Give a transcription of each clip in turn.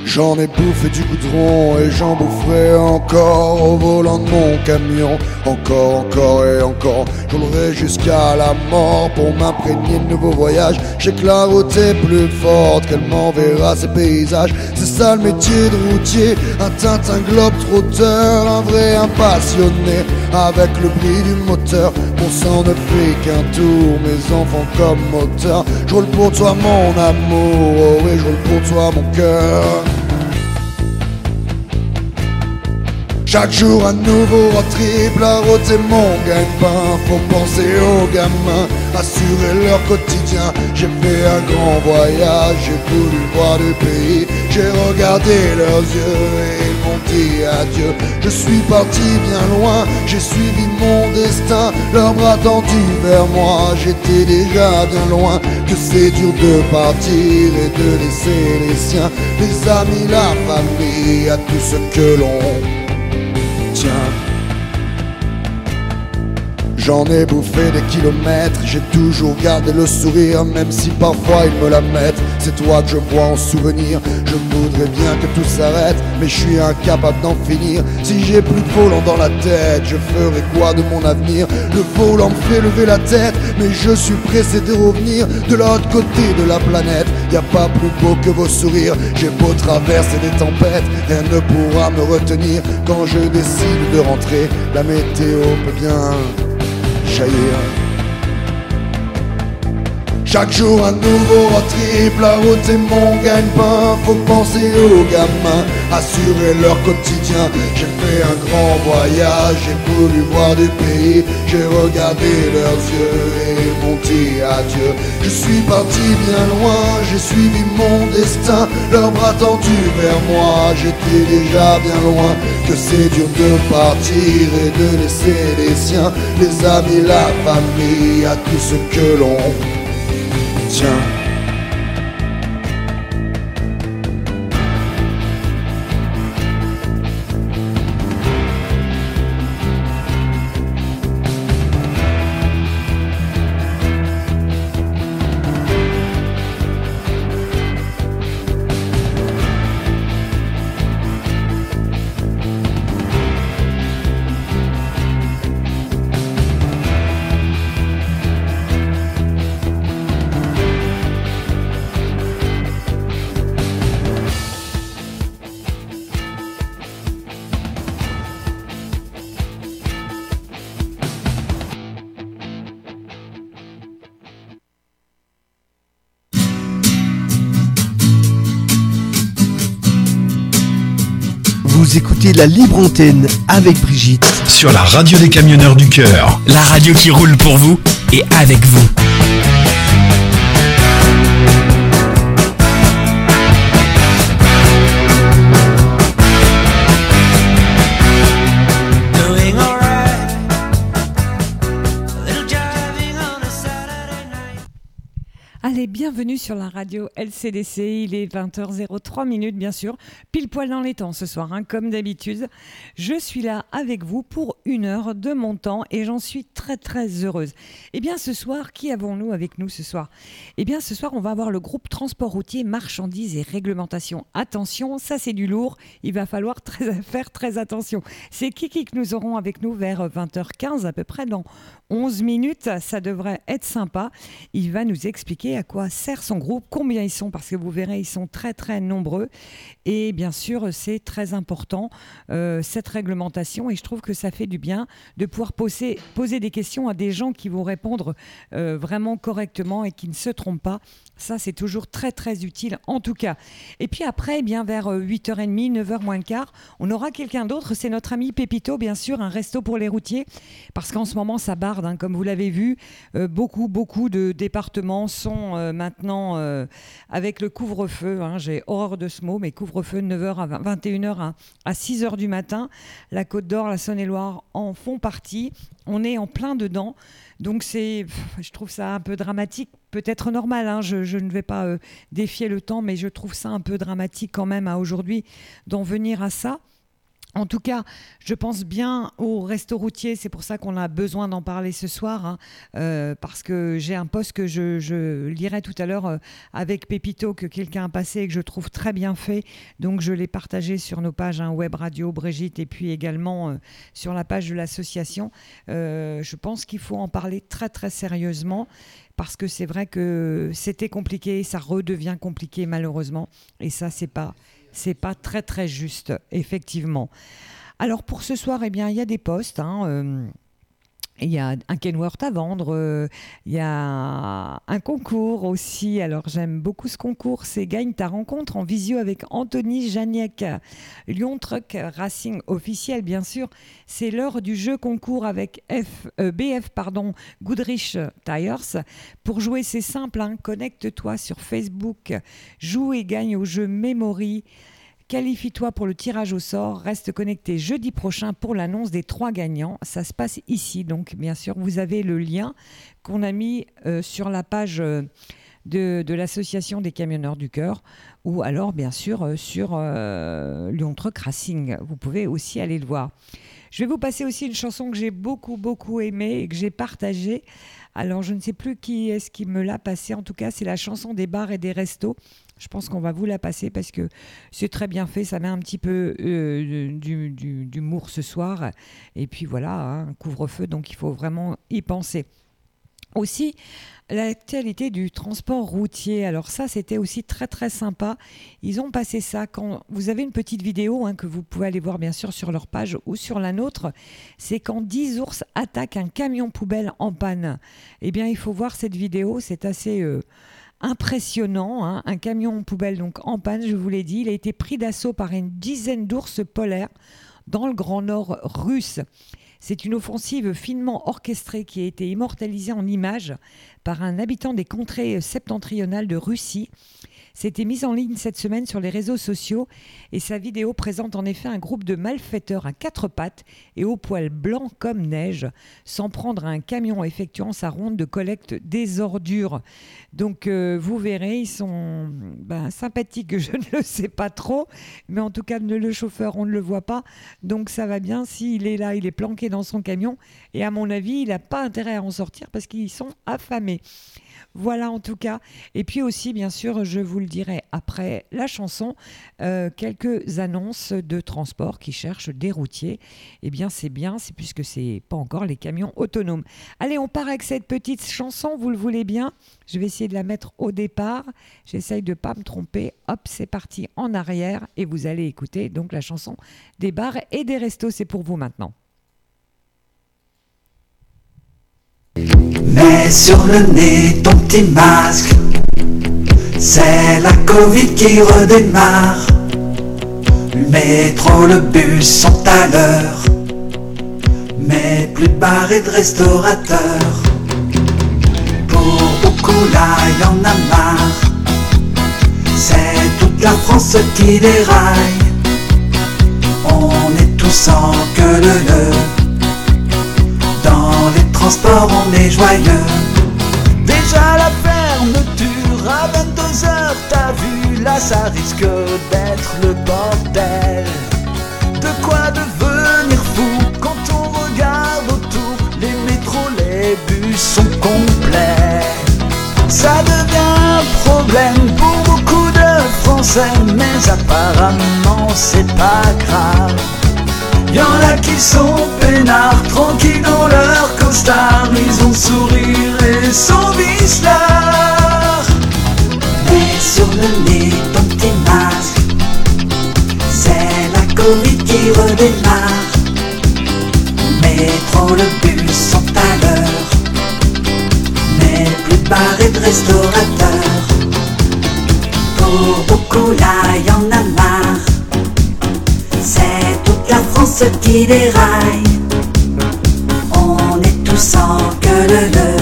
J'en ai bouffé du goudron et j'en boufferai encore au volant de mon camion. Encore et encore, je roulerai jusqu'à la mort pour m'imprégner de nouveaux voyages. J'ai que la route est plus forte, qu'elle m'enverra ses paysages. C'est ça le métier de routier, un Tintin globe-trotteur, un vrai impassionné avec le bruit du moteur. Mon sang ne fait qu'un tour, mes enfants comme moteur. Je roule pour toi mon amour, oh oui je roule pour toi mon cœur. Chaque jour un nouveau road trip, la route est mon gagne-pain. Faut penser aux gamins, assurer leur quotidien. J'ai fait un grand voyage, j'ai voulu voir le pays. J'ai regardé leurs yeux et ils m'ont dit adieu. Je suis parti bien loin, j'ai suivi mon destin. Leurs bras tendus vers moi, j'étais déjà bien loin. Que c'est dur de partir et de laisser les siens, les amis, la famille, à tout ce que l'on tiens. J'en ai bouffé des kilomètres, j'ai toujours gardé le sourire, même si parfois ils me la mettent. C'est toi que je vois en souvenir, je voudrais bien que tout s'arrête, mais je suis incapable d'en finir. Si j'ai plus de volant dans la tête, je ferai quoi de mon avenir? Le volant me fait lever la tête, mais je suis pressé de revenir de l'autre côté de la planète. Y a pas plus beau que vos sourires, j'ai beau traverser des tempêtes, rien ne pourra me retenir. Quand je décide de rentrer, la météo peut bien jaillir. Chaque jour un nouveau road trip, la route est mon gagne-pain. Faut penser aux gamins, assurer leur quotidien. J'ai fait un grand voyage, j'ai voulu voir du pays. J'ai regardé leurs yeux et ils m'ont dit adieu. Je suis parti bien loin, j'ai suivi mon destin. Leurs bras tendus vers moi, j'étais déjà bien loin. Que c'est dur de partir et de laisser les siens, les amis, la famille, à tout ce que l'on tiens. Vous écoutez la libre antenne avec Brigitte sur la radio des camionneurs du cœur. La radio qui roule pour vous et avec vous. Allez, bienvenue sur la radio LCDC, il est 20h03 bien sûr, pile poil dans les temps ce soir, comme d'habitude. Je suis là avec vous pour 1 heure de mon temps et j'en suis très très heureuse. Eh bien ce soir, qui avons-nous avec nous ce soir? Eh bien ce soir, on va avoir le groupe Transport routier, marchandises et réglementation. Attention, ça c'est du lourd, il va falloir faire très attention. C'est Kiki que nous aurons avec nous vers 20h15 à peu près, dans 11 minutes, ça devrait être sympa. Il va nous expliquer à quoi sert son groupe, combien ils sont, parce que vous verrez, ils sont très très nombreux. Et bien sûr, c'est très important, cette réglementation. Et je trouve que ça fait du bien de pouvoir poser des questions à des gens qui vont répondre vraiment correctement et qui ne se trompent pas. Ça, c'est toujours très très utile en tout cas. Et puis après, eh bien, vers 8h30, 9h moins le quart, on aura quelqu'un d'autre. C'est notre ami Pépito, bien sûr, un resto pour les routiers. Parce qu'en ce moment, ça barde, comme vous l'avez vu. Beaucoup de départements sont maintenant avec le couvre-feu. J'ai horreur de ce mot, mais couvre-feu de 9h à 21h à 6h du matin. La Côte d'Or, la Saône-et-Loire en font partie. On est en plein dedans. Donc je trouve ça un peu dramatique, peut-être normal, je ne vais pas défier le temps, mais je trouve ça un peu dramatique quand même aujourd'hui d'en venir à ça. En tout cas, je pense bien au resto routier. C'est pour ça qu'on a besoin d'en parler ce soir, hein, parce que j'ai un post que je lirai tout à l'heure avec Pépito que quelqu'un a passé et que je trouve très bien fait. Donc, je l'ai partagé sur nos pages web radio, Brigitte, et puis également sur la page de l'association. Je pense qu'il faut en parler très, très sérieusement parce que c'est vrai que c'était compliqué, ça redevient compliqué malheureusement. Et ça, c'est pas très très juste, effectivement. Alors pour ce soir, eh bien, il y a des postes. Il y a un Kenworth à vendre, il y a un concours aussi. Alors j'aime beaucoup ce concours, c'est Gagne ta rencontre en visio avec Anthony Janiek, Lyon Truck Racing officiel bien sûr. C'est l'heure du jeu concours avec BF Goodrich Tires. Pour jouer c'est simple, hein, connecte-toi sur Facebook, joue et gagne au jeu Memory. Qualifie-toi pour le tirage au sort. Reste connecté jeudi prochain pour l'annonce des 3 gagnants. Ça se passe ici. Donc, bien sûr, vous avez le lien qu'on a mis sur la page de l'association des camionneurs du cœur ou alors, bien sûr, sur Lyon Truck Racing. Vous pouvez aussi aller le voir. Je vais vous passer aussi une chanson que j'ai beaucoup, beaucoup aimée et que j'ai partagée. Alors, je ne sais plus qui est-ce qui me l'a passée. En tout cas, c'est la chanson des bars et des restos. Je pense qu'on va vous la passer parce que c'est très bien fait. Ça met un petit peu d'humour ce soir. Et puis voilà, hein, couvre-feu, donc il faut vraiment y penser. Aussi, l'actualité du transport routier. Alors ça, c'était aussi très très sympa. Ils ont passé ça. Quand vous avez une petite vidéo que vous pouvez aller voir bien sûr sur leur page ou sur la nôtre, c'est quand 10 ours attaquent un camion poubelle en panne. Eh bien, il faut voir cette vidéo. C'est assez impressionnant, hein. Un camion poubelle donc en panne, je vous l'ai dit. Il a été pris d'assaut par une dizaine d'ours polaires dans le Grand Nord russe. C'est une offensive finement orchestrée qui a été immortalisée en images par un habitant des contrées septentrionales de Russie. C'était mise en ligne cette semaine sur les réseaux sociaux et sa vidéo présente en effet un groupe de malfaiteurs à 4 pattes et aux poils blancs comme neige, s'en prendre à un camion effectuant sa ronde de collecte des ordures. Donc vous verrez, ils sont sympathiques, je ne le sais pas trop, mais en tout cas le chauffeur, on ne le voit pas, donc ça va bien. S'il est là, il est planqué dans son camion et à mon avis, il n'a pas intérêt à en sortir parce qu'ils sont affamés. Voilà en tout cas. Et puis aussi, bien sûr, je vous le dirai après la chanson, quelques annonces de transport qui cherchent des routiers. Eh bien, c'est puisque c'est pas encore les camions autonomes. Allez, on part avec cette petite chanson, vous le voulez bien. Je vais essayer de la mettre au départ. J'essaye de pas me tromper. Hop, c'est parti en arrière et vous allez écouter donc la chanson des bars et des restos. C'est pour vous maintenant. Mets sur le nez ton petit masque, c'est la Covid qui redémarre. Le métro, le bus sont à l'heure, mais plus de bars et de restaurateurs. Pour beaucoup là, y en a marre, c'est toute la France qui déraille. On est tous en queue leu. Dans les transports on est joyeux. Déjà la fermeture à 22h, t'as vu, là ça risque d'être le bordel. De quoi devenir fou quand on regarde autour. Les métros, les bus sont complets. Ça devient un problème pour beaucoup de Français, mais apparemment c'est pas grave. Y'en a qui sont peinards, tranquilles dans leur costard. Ils ont le sourire et sans vicelard. Mets sur le nez ton petit masque, c'est la Covid qui redémarre. Métro, le bus sont à l'heure, mais plus de bars et de restaurateurs. Pour beaucoup là, y'en a marre, c'est toute la France qui déraille. On est tous en queue leu.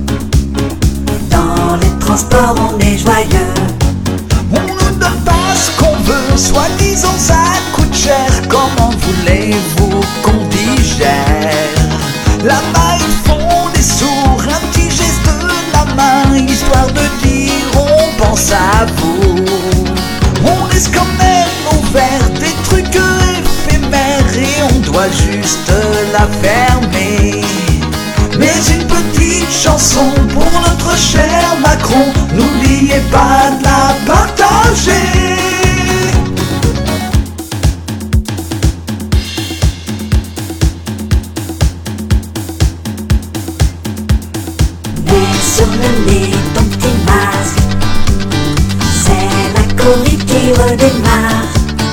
Dans les transports on est joyeux. On nous donne pas ce qu'on veut, soi-disant ça coûte cher. Comment voulez-vous qu'on digère? Là-bas ils font des sourds, un petit geste de la main, histoire de dire on pense à vous. On laisse quand même ouvert des trucs éphémères, reste la fermer. Mais une petite chanson pour notre cher Macron, n'oubliez pas de la partager. Mets sur le nez ton petit masque, c'est la Covid qui redémarre.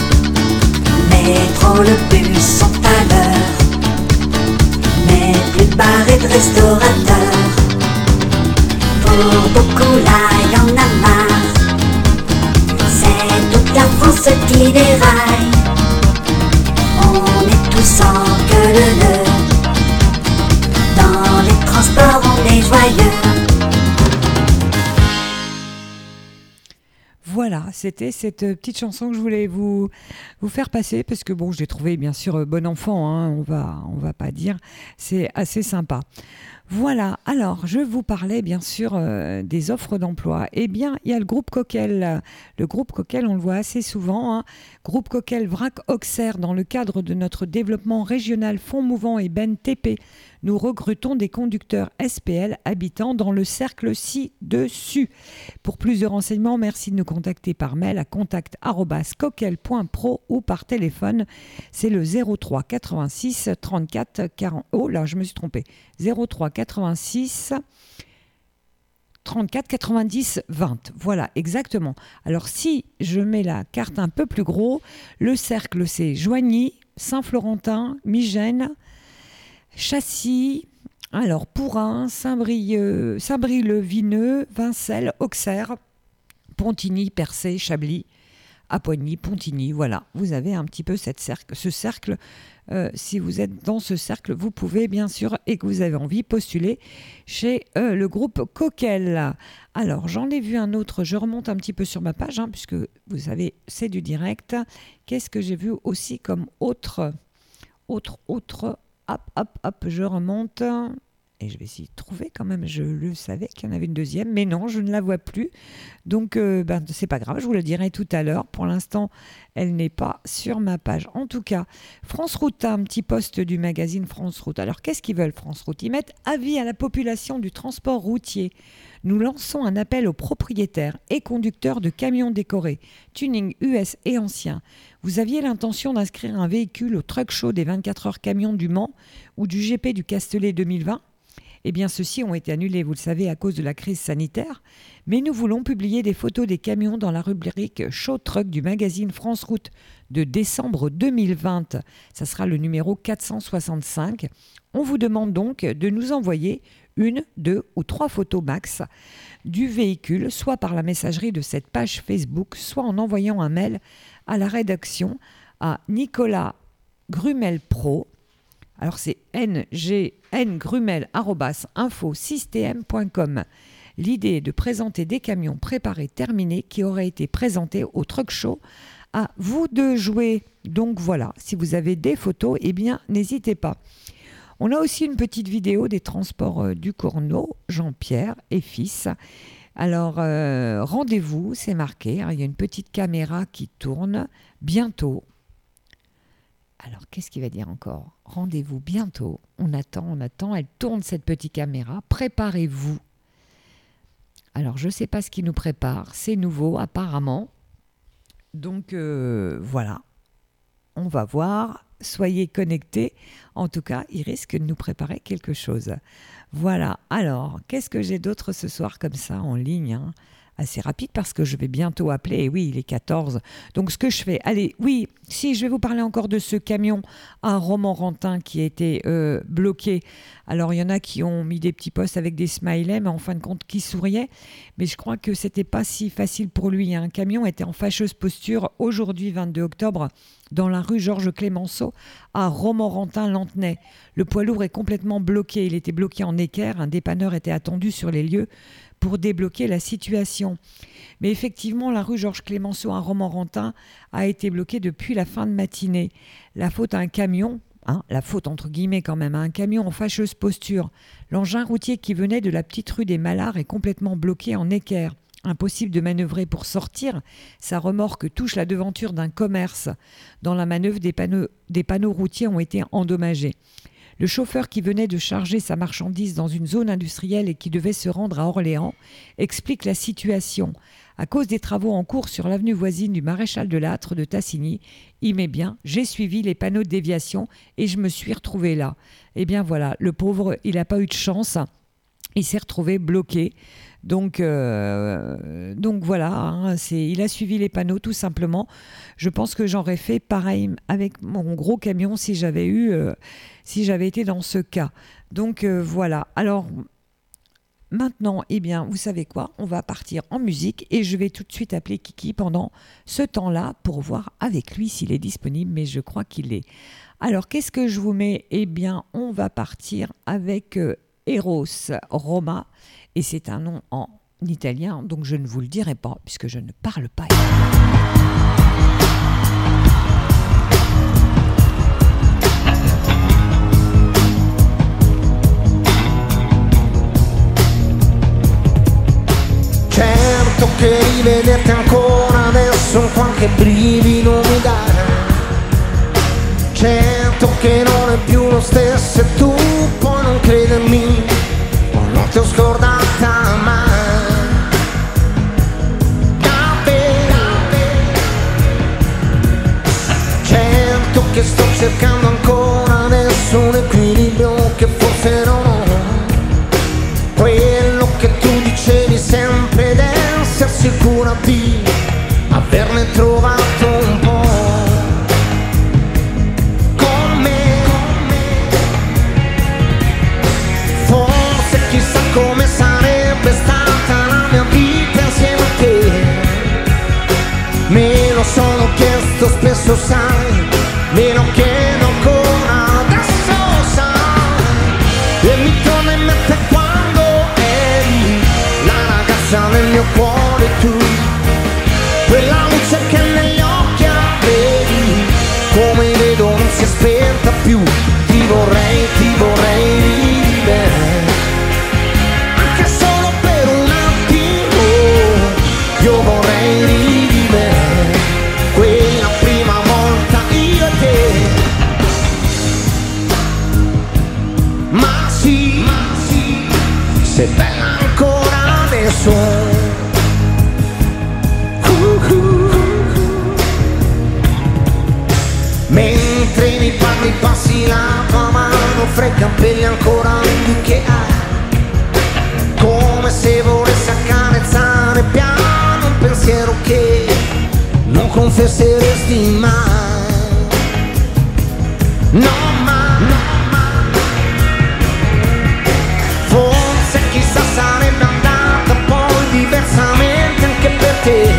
Métro, le bus sont à l'heure, mais plus de bars et de restaurateurs. Pour beaucoup là, y en a marre, c'est toute la France qui déraille. On est tous en queue. Dans les transports, on est joyeux. Voilà, c'était cette petite chanson que je voulais vous faire passer parce que bon, je l'ai trouvé bien sûr bon enfant, hein, on va pas dire, c'est assez sympa. Voilà, alors je vous parlais bien sûr des offres d'emploi. Eh bien, il y a le groupe Coquel. Le groupe Coquel, on le voit assez souvent. Hein. Groupe Coquel Vrac-Auxerre, dans le cadre de notre développement régional Fonds Mouvant et BNTP, nous recrutons des conducteurs SPL habitant dans le cercle ci-dessus. Pour plus de renseignements, merci de nous contacter par mail à contact@coquel.pro ou par téléphone. C'est le 03 86 34 40. Oh là, je me suis trompée. 03 86 34 90 20. Voilà, exactement. Alors, si je mets la carte un peu plus gros, le cercle, c'est Joigny, Saint-Florentin, Migène, Châssis, alors Pourrin, Saint-Brie-le-Vineux, Vincelles, Auxerre, Pontigny, Percé, Chablis, Appoigny, Pontigny. Voilà, vous avez un petit peu ce cercle. Si vous êtes dans ce cercle, vous pouvez bien sûr, et que vous avez envie, postuler chez le groupe Coquel. Alors, j'en ai vu un autre, je remonte un petit peu sur ma page, hein, puisque vous savez, c'est du direct. Qu'est-ce que j'ai vu aussi comme autre, hop, je remonte. Et je vais essayer de trouver quand même, je le savais qu'il y en avait une deuxième, mais non, je ne la vois plus. Donc, c'est pas grave, je vous le dirai tout à l'heure. Pour l'instant, elle n'est pas sur ma page. En tout cas, France Route a un petit post du magazine France Route. Alors, qu'est-ce qu'ils veulent, France Route ? Ils mettent avis à la population du transport routier. Nous lançons un appel aux propriétaires et conducteurs de camions décorés, tuning US et anciens. Vous aviez l'intention d'inscrire un véhicule au Truck Show des 24 heures camions du Mans ou du GP du Castellet 2020 ? Eh bien, ceux-ci ont été annulés, vous le savez, à cause de la crise sanitaire. Mais nous voulons publier des photos des camions dans la rubrique Show Truck du magazine France Route de décembre 2020. Ça sera le numéro 465. On vous demande donc de nous envoyer 1, 2 ou 3 photos max du véhicule, soit par la messagerie de cette page Facebook, soit en envoyant un mail à la rédaction à Nicolas Grumel Pro. Alors c'est ngrumel@infosystem.com. L'idée est de présenter des camions préparés, terminés, qui auraient été présentés au Truck Show. À vous de jouer. Donc voilà, si vous avez des photos, eh bien n'hésitez pas. On a aussi une petite vidéo des transports du Cournot, Jean-Pierre et fils. Alors rendez-vous, c'est marqué. Il y a une petite caméra qui tourne bientôt. Alors, qu'est-ce qu'il va dire encore ? Rendez-vous bientôt. On attend. Elle tourne cette petite caméra. Préparez-vous. Alors, je ne sais pas ce qui nous prépare. C'est nouveau, apparemment. Donc, voilà. On va voir. Soyez connectés. En tout cas, il risque de nous préparer quelque chose. Voilà. Alors, qu'est-ce que j'ai d'autre ce soir comme ça en ligne, hein ? Assez rapide parce que je vais bientôt appeler. Et oui, il est 14. Donc, ce que je fais... Allez, oui, si je vais vous parler encore de ce camion à Romorantin qui a été bloqué. Alors, il y en a qui ont mis des petits posts avec des smileys, mais en fin de compte, qui souriaient. Mais je crois que c'était pas si facile pour lui. Un camion était en fâcheuse posture aujourd'hui, 22 octobre, dans la rue Georges Clémenceau, à Romorantin-Lantenay. Le poids lourd est complètement bloqué. Il était bloqué en équerre. Un dépanneur était attendu sur les lieux pour débloquer la situation. Mais effectivement, la rue Georges Clémenceau à Romorantin a été bloquée depuis la fin de matinée. La faute à un camion, la faute entre guillemets quand même, à un camion en fâcheuse posture. L'engin routier qui venait de la petite rue des Malards est complètement bloqué en équerre. Impossible de manœuvrer pour sortir. Sa remorque touche la devanture d'un commerce. Dans la manœuvre, des panneaux routiers ont été endommagés. Le chauffeur qui venait de charger sa marchandise dans une zone industrielle et qui devait se rendre à Orléans explique la situation. À cause des travaux en cours sur l'avenue voisine du Maréchal de Lattre de Tassigny, il met bien, j'ai suivi les panneaux de déviation et je me suis retrouvé là. Eh bien voilà, le pauvre, il n'a pas eu de chance. Il s'est retrouvé bloqué. Donc voilà, hein, il a suivi les panneaux tout simplement. Je pense que j'aurais fait pareil avec mon gros camion si j'avais été dans ce cas. Donc voilà. Alors maintenant, eh bien, vous savez quoi ? On va partir en musique et je vais tout de suite appeler Kiki pendant ce temps-là pour voir avec lui s'il est disponible, mais je crois qu'il est. Alors qu'est-ce que je vous mets ? Eh bien, on va partir avec Eros Roma. Et c'est un nom en italien, donc je ne vous le dirai pas, puisque je ne parle pas italien. Certo che rivederti ancora adesso qualche brivido mi dà. Certo che non è più lo stesso e tu puoi non credermi, ma non ti ho scordata mai. Da te. Certo che sto cercando ancora adesso un equilibrio che forse non ho. Quello che tu dicevi sempre ed essere sicura di averne trovato un po'. Come sarebbe stata la mia vita insieme a te. Me lo sono chiesto spesso, sai, me lo chiedo ancora adesso, sai. E mi torna in mente quando eri la ragazza nel mio cuore, tu, quella luce che negli occhi avevi, come vedo non si è spenta più. Ti vorrei rivivere. Io vorrei rivivere quella prima volta io e te. Ma sì, sei bella ancora adesso. Mentre mi parli passi la tua mano, fra i capelli ancora lunghi che hai, come se volessi accarezzare piano un pensiero che non confesseresti mai. No, mai. Forse chissà sarebbe andata poi diversamente anche per te.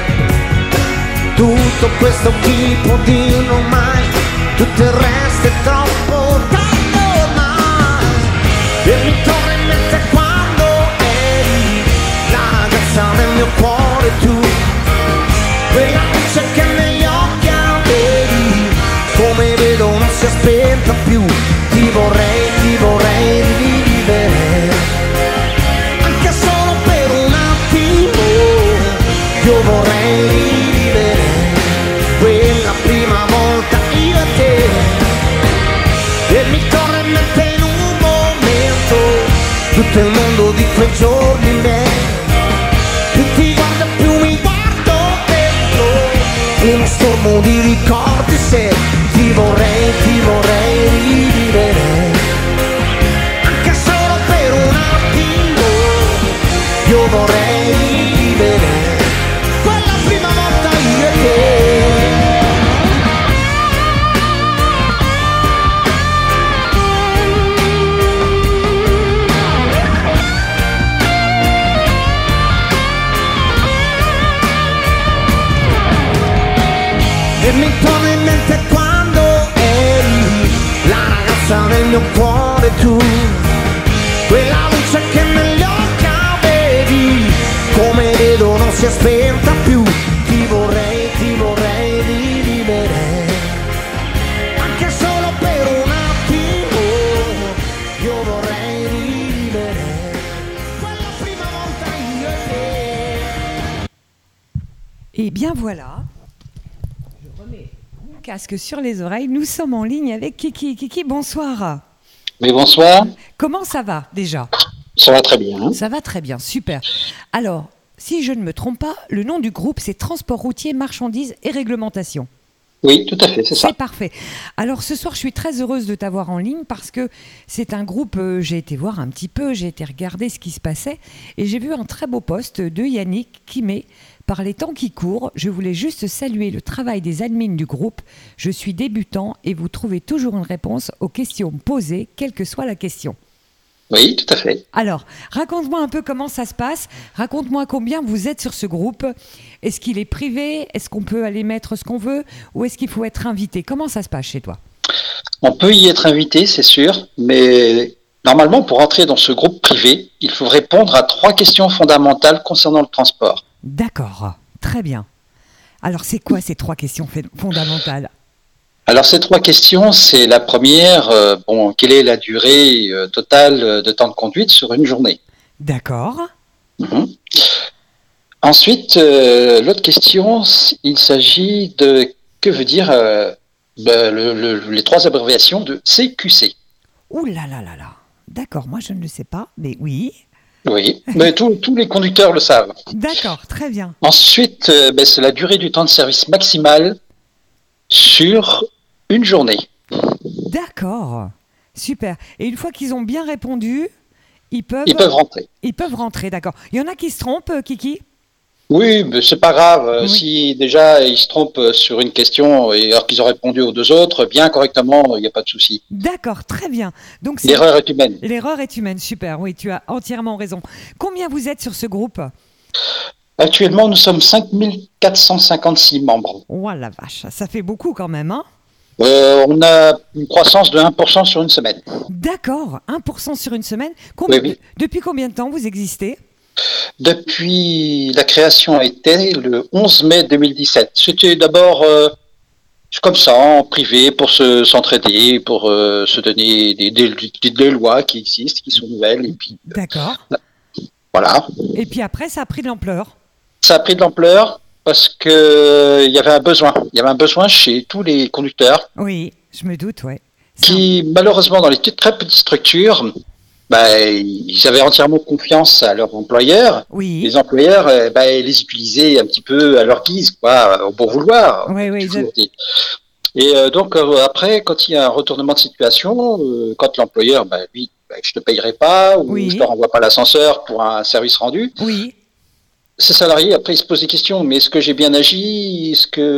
Tutto questo chi può dirlo mai? Tutto il resto è troppo tardi ormai. E mi torna in mente quando eri la ragazza nel mio cuore, tu, quella luce che negli occhi avevi, come vedo non si è spenta più. Ti vorrei rivivere, anche solo per un attimo. Io vorrei rivivere quella prima volta io e te. E mi torna in mente in un momento tutto il mondo di quei giorni miei. Più ti guardo più mi guardo dentro uno stormo di ricordi. Se ti vorrei rivivere, anche solo per un attimo. Io vorrei rivivere quella prima volta io e te. E mi torna in mente quando eri la ragazza nel mio cuore, tu, quella luce che negli occhi avevi, come vedo non si è spenta più. Ti vorrei rivivere, anche solo per un attimo. Io vorrei rivivere quella prima volta io e te. Et bien voilà, je remets mon casque sur les oreilles. Nous sommes en ligne avec Kiki. Kiki, bonsoir. Oui, bonsoir. Comment ça va déjà ? Ça va très bien. Ça va très bien, super. Alors, si je ne me trompe pas, le nom du groupe, c'est Transport routier, marchandises et réglementation. Oui, tout à fait, c'est ça. C'est parfait. Alors ce soir, je suis très heureuse de t'avoir en ligne parce que c'est un groupe, j'ai été voir un petit peu, j'ai été regarder ce qui se passait et j'ai vu un très beau post de Yannick qui met « Par les temps qui courent, je voulais juste saluer le travail des admins du groupe. Je suis débutant et vous trouvez toujours une réponse aux questions posées, quelle que soit la question. » Oui, tout à fait. Alors, raconte-moi un peu comment ça se passe. Raconte-moi combien vous êtes sur ce groupe. Est-ce qu'il est privé ? Est-ce qu'on peut aller mettre ce qu'on veut ? Ou est-ce qu'il faut être invité ? Comment ça se passe chez toi ? On peut y être invité, c'est sûr, mais normalement, pour entrer dans ce groupe privé, il faut répondre à 3 questions fondamentales concernant le transport. D'accord, très bien. Alors, c'est quoi ces 3 questions fondamentales ? Alors, ces 3 questions, c'est la première, quelle est la durée totale de temps de conduite sur une journée ? D'accord. Ensuite, l'autre question, il s'agit de, que veut dire les 3 abréviations de CQC. Ouh là là là là. D'accord, moi je ne le sais pas, mais oui. Oui, mais tous les conducteurs le savent. D'accord, très bien. Ensuite, c'est la durée du temps de service maximal sur une journée. D'accord, super. Et une fois qu'ils ont bien répondu, ils peuvent rentrer. Ils peuvent rentrer, d'accord. Il y en a qui se trompent, Kiki ? Oui, mais c'est pas grave. Oui. Si déjà ils se trompent sur une question et alors qu'ils ont répondu aux 2 autres, bien correctement, il n'y a pas de souci. D'accord, très bien. Donc L'erreur est humaine. L'erreur est humaine, super. Oui, tu as entièrement raison. Combien vous êtes sur ce groupe ? Actuellement, nous sommes 5456 membres. Oh la vache, ça fait beaucoup quand même, hein ? On a une croissance de 1% sur une semaine. D'accord, 1% sur une semaine. Oui. Depuis combien de temps vous existez ? Depuis la création a été le 11 mai 2017. C'était d'abord comme ça, en privé, pour s'entraider, pour se donner des lois qui existent, qui sont nouvelles. Et puis, d'accord. Voilà. Et puis après, ça a pris de l'ampleur. Ça a pris de l'ampleur parce qu'il y avait un besoin. Il y avait un besoin chez tous les conducteurs. Oui, je me doute, ouais. Qui, malheureusement, dans les très petites structures, ils avaient entièrement confiance à leurs employeurs. Oui. Les employeurs, les utilisaient un petit peu à leur guise, quoi, au bon vouloir. Oui. Et donc, après, quand il y a un retournement de situation, quand l'employeur, lui, je te payerai pas, ou je te renvoie pas l'ascenseur pour un service rendu. Oui. Ces salariés, après, ils se posent des questions. Mais est-ce que j'ai bien agi ?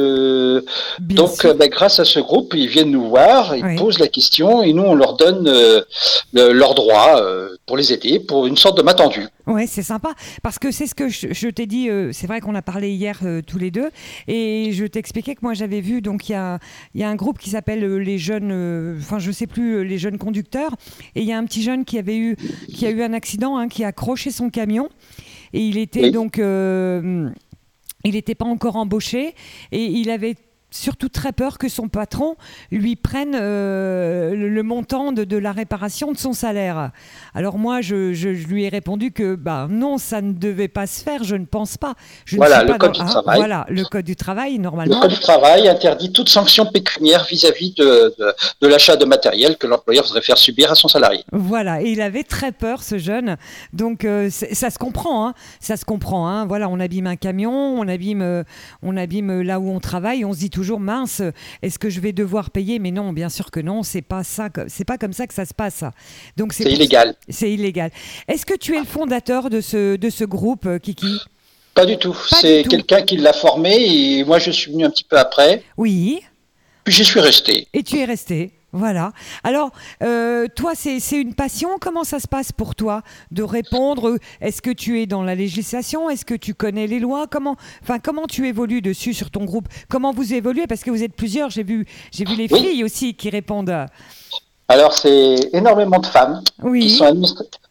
Donc, grâce à ce groupe, ils viennent nous voir, ils posent la question, et nous, on leur donne leurs droits pour les aider, pour une sorte de main tendue. Ouais, c'est sympa, parce que c'est ce que je t'ai dit, c'est vrai qu'on a parlé hier tous les deux, et je t'expliquais que moi j'avais vu, donc il y a un groupe qui s'appelle les jeunes, je sais plus, les jeunes conducteurs, et il y a un petit jeune qui a eu un accident, qui a accroché son camion, et il était donc, il n'était pas encore embauché, et il avait surtout très peur que son patron lui prenne le montant de la réparation de son salaire. Alors moi, je lui ai répondu que non, ça ne devait pas se faire, je ne pense pas. Le code du travail. Voilà, le code du travail, normalement. Le code du travail interdit toute sanction pécuniaire vis-à-vis de l'achat de matériel que l'employeur voudrait faire subir à son salarié. Voilà, et il avait très peur, ce jeune. Donc ça se comprend, ça se comprend. Voilà, on abîme un camion, on abîme là où on travaille, on se dit toujours mince, est-ce que je vais devoir payer ? Mais non, bien sûr que non, c'est pas comme ça que ça se passe. Donc c'est illégal. C'est illégal. Est-ce que tu es le fondateur de ce groupe, Kiki ? Pas du tout. C'est quelqu'un qui l'a formé et moi je suis venu un petit peu après. Oui. Puis j'y suis resté. Et tu es resté. Voilà. Alors, toi, c'est une passion. Comment ça se passe pour toi de répondre ? Est-ce que tu es dans la législation ? Est-ce que tu connais les lois ? Comment tu évolues dessus sur ton groupe ? Comment vous évoluez ? Parce que vous êtes plusieurs. J'ai vu les filles aussi qui répondent. Alors, c'est énormément de femmes qui sont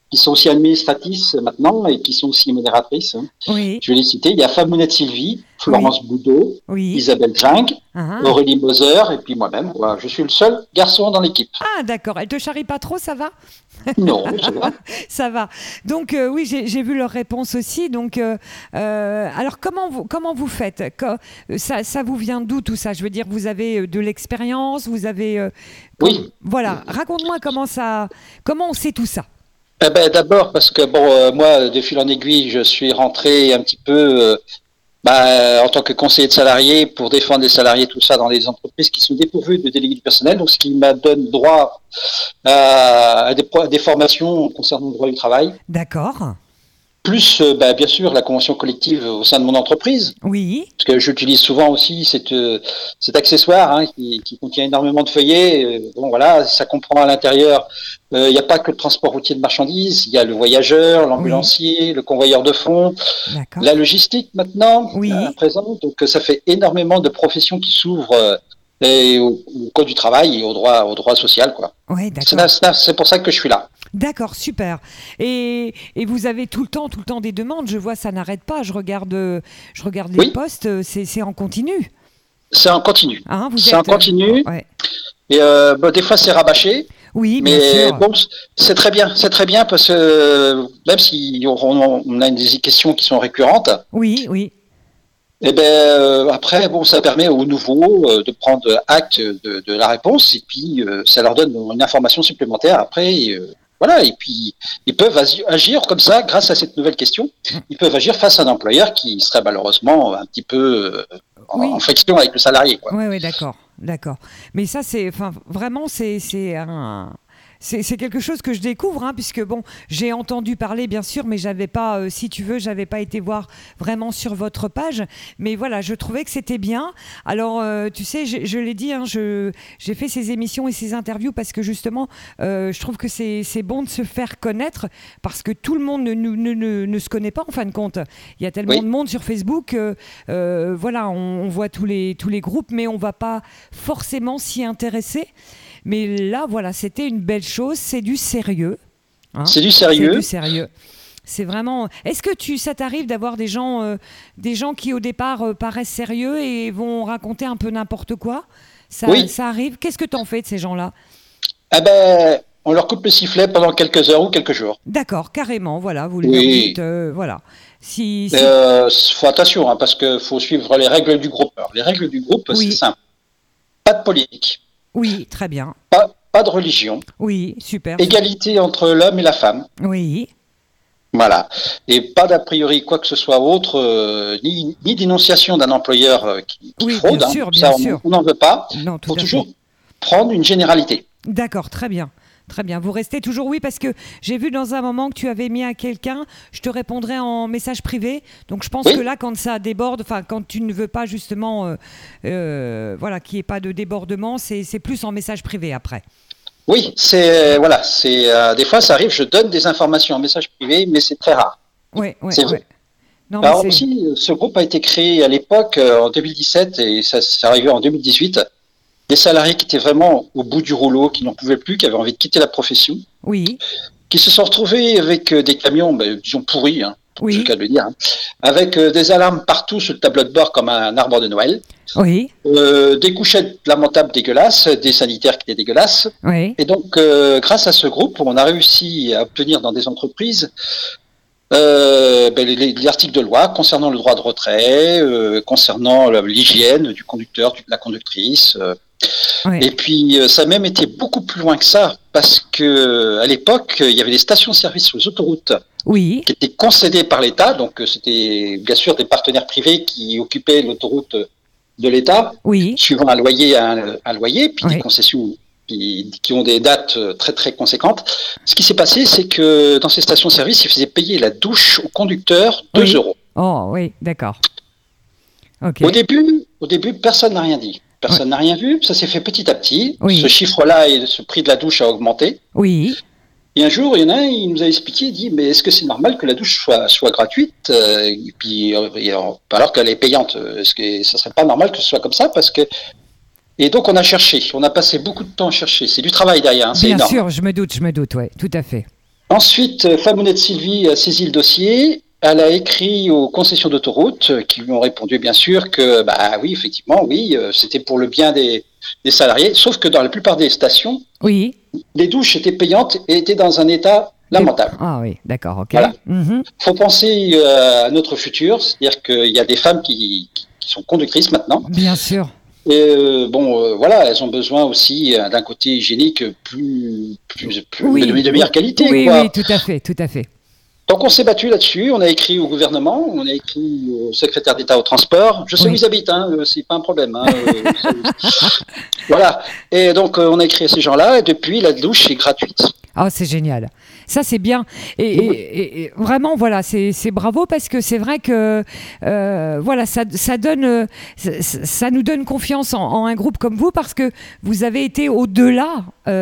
qui sont aussi administratrices maintenant et qui sont aussi modératrices. Oui. Je vais les citer. Il y a Famounette Sylvie, Florence Boudot, Isabelle Jing, Aurélie Moser et puis moi-même. Voilà, je suis le seul garçon dans l'équipe. Ah d'accord, elle te charrie pas trop, ça va? Non, ça va. Ça va. Donc oui, j'ai vu leurs réponses aussi. Donc alors comment vous faites? Ça vous vient d'où tout ça? Je veux dire, vous avez de l'expérience, vous avez oui. Voilà, raconte-moi comment on sait tout ça. D'abord parce que moi, de fil en aiguille, je suis rentré un petit peu en tant que conseiller de salariés pour défendre les salariés, tout ça, dans les entreprises qui sont dépourvues de délégués du personnel, donc ce qui m'a donné droit à des formations concernant le droit du travail. D'accord. Plus, bien sûr, la convention collective au sein de mon entreprise. Oui. Parce que j'utilise souvent aussi cet accessoire qui contient énormément de feuillets. Voilà, ça comprend à l'intérieur. Il n'y a pas que le transport routier de marchandises. Il y a le voyageur, l'ambulancier, le convoyeur de fonds, la logistique maintenant, à présent. Donc, ça fait énormément de professions qui s'ouvrent au code du travail et au droit social, quoi. Oui, d'accord. C'est pour ça que je suis là. D'accord, super. Et vous avez tout le temps des demandes. Je vois, ça n'arrête pas. Je regarde les postes. C'est en continu. C'est en continu. C'est en continu. Ouais. Et des fois, c'est rabâché. Oui, bien sûr. Bon, c'est très bien parce que même si on a des questions qui sont récurrentes. Oui. Et après, ça permet aux nouveaux de prendre acte de la réponse et puis ça leur donne une information supplémentaire après. Voilà, et puis ils peuvent agir comme ça grâce à cette nouvelle question. Ils peuvent agir face à un employeur qui serait malheureusement un petit peu en friction avec le salarié. Oui, d'accord. Mais ça, vraiment, c'est quelque chose que je découvre, puisque j'ai entendu parler bien sûr, mais j'avais pas été voir vraiment sur votre page. Mais voilà, je trouvais que c'était bien. Alors, tu sais, je l'ai dit, j'ai fait ces émissions et ces interviews parce que justement, je trouve que c'est bon de se faire connaître parce que tout le monde ne se connaît pas en fin de compte. Il y a tellement de monde sur Facebook. Voilà, on voit tous les groupes, mais on va pas forcément s'y intéresser. Mais là, voilà, c'était une belle chose. C'est du sérieux. C'est du sérieux. C'est vraiment. Est-ce que ça t'arrive d'avoir des gens qui au départ paraissent sérieux et vont raconter un peu n'importe quoi? Ça arrive. Qu'est-ce que t'en fais de ces gens-là? On leur coupe le sifflet pendant quelques heures ou quelques jours. D'accord, carrément. Voilà, vous leur dites, voilà. Faut attention, parce que faut suivre les règles du groupe. Alors, les règles du groupe, c'est simple. Pas de politique. Oui, très bien. Pas de religion. Oui, super. Égalité entre l'homme et la femme. Oui. Voilà. Et pas d'a priori quoi que ce soit autre, ni dénonciation d'un employeur qui fraude. Bien sûr, bien sûr. On n'en veut pas. Non, faut toujours prendre une généralité. D'accord, très bien. Très bien, vous restez toujours parce que j'ai vu dans un moment que tu avais mis à quelqu'un, je te répondrai en message privé, donc je pense que là quand ça déborde, quand tu ne veux pas justement, qu'il n'y ait pas de débordement, c'est plus en message privé après. Oui, des fois ça arrive, je donne des informations en message privé, mais c'est très rare. Oui. Non, alors aussi, ce groupe a été créé à l'époque, en 2017, et ça s'est arrivé en 2018. Des salariés qui étaient vraiment au bout du rouleau, qui n'en pouvaient plus, qui avaient envie de quitter la profession, qui se sont retrouvés avec des camions, disons pourris, c'est le cas de le dire, avec des alarmes partout sur le tableau de bord comme un arbre de Noël, des couchettes lamentables dégueulasses, des sanitaires qui étaient dégueulasses, et donc grâce à ce groupe, on a réussi à obtenir dans des entreprises les articles de loi concernant le droit de retrait, concernant l'hygiène du conducteur, de la conductrice. Et puis ça a même été beaucoup plus loin que ça, parce que à l'époque, il y avait des stations-service sur les autoroutes qui étaient concédées par l'État, donc c'était bien sûr des partenaires privés qui occupaient l'autoroute de l'État, suivant un loyer, puis des concessions qui ont des dates très très conséquentes. Ce qui s'est passé, c'est que dans ces stations-service, ils faisaient payer la douche au conducteur 2 €. Oh oui, d'accord. Okay. Au début, personne n'a rien dit. Personne n'a rien vu. Ça s'est fait petit à petit. Ce chiffre-là et ce prix de la douche a augmenté. Et un jour, il y en a un, il nous a expliqué, il dit, mais est-ce que c'est normal que la douche soit gratuite et puis, alors qu'elle est payante? Est-ce que ça serait pas normal que ce soit comme ça? Et donc on a cherché, on a passé beaucoup de temps à chercher. C'est du travail derrière, c'est énorme. Bien sûr, je me doute, ouais, tout à fait. Ensuite, Famounette Sylvie a saisi le dossier. Elle a écrit aux concessions d'autoroute qui lui ont répondu bien sûr que oui, effectivement, oui, c'était pour le bien des salariés. Sauf que dans la plupart des stations, les douches étaient payantes et étaient dans un état lamentable. Ah oui, d'accord, ok. Voilà. Faut penser à notre futur, c'est-à-dire qu'il y a des femmes qui sont conductrices maintenant. Bien sûr. Et voilà, elles ont besoin aussi d'un côté hygiénique de meilleure qualité. Oui, quoi. oui, tout à fait. Donc on s'est battu là-dessus, on a écrit au gouvernement, on a écrit au secrétaire d'État au transport. Je sais où ils habitent, c'est pas un problème. Voilà. Et donc on a écrit à ces gens-là, et depuis la douche est gratuite. Ah, c'est génial. Ça, c'est bien. Et vraiment, voilà, c'est bravo parce que c'est vrai que voilà, ça nous donne confiance en un groupe comme vous parce que vous avez été au-delà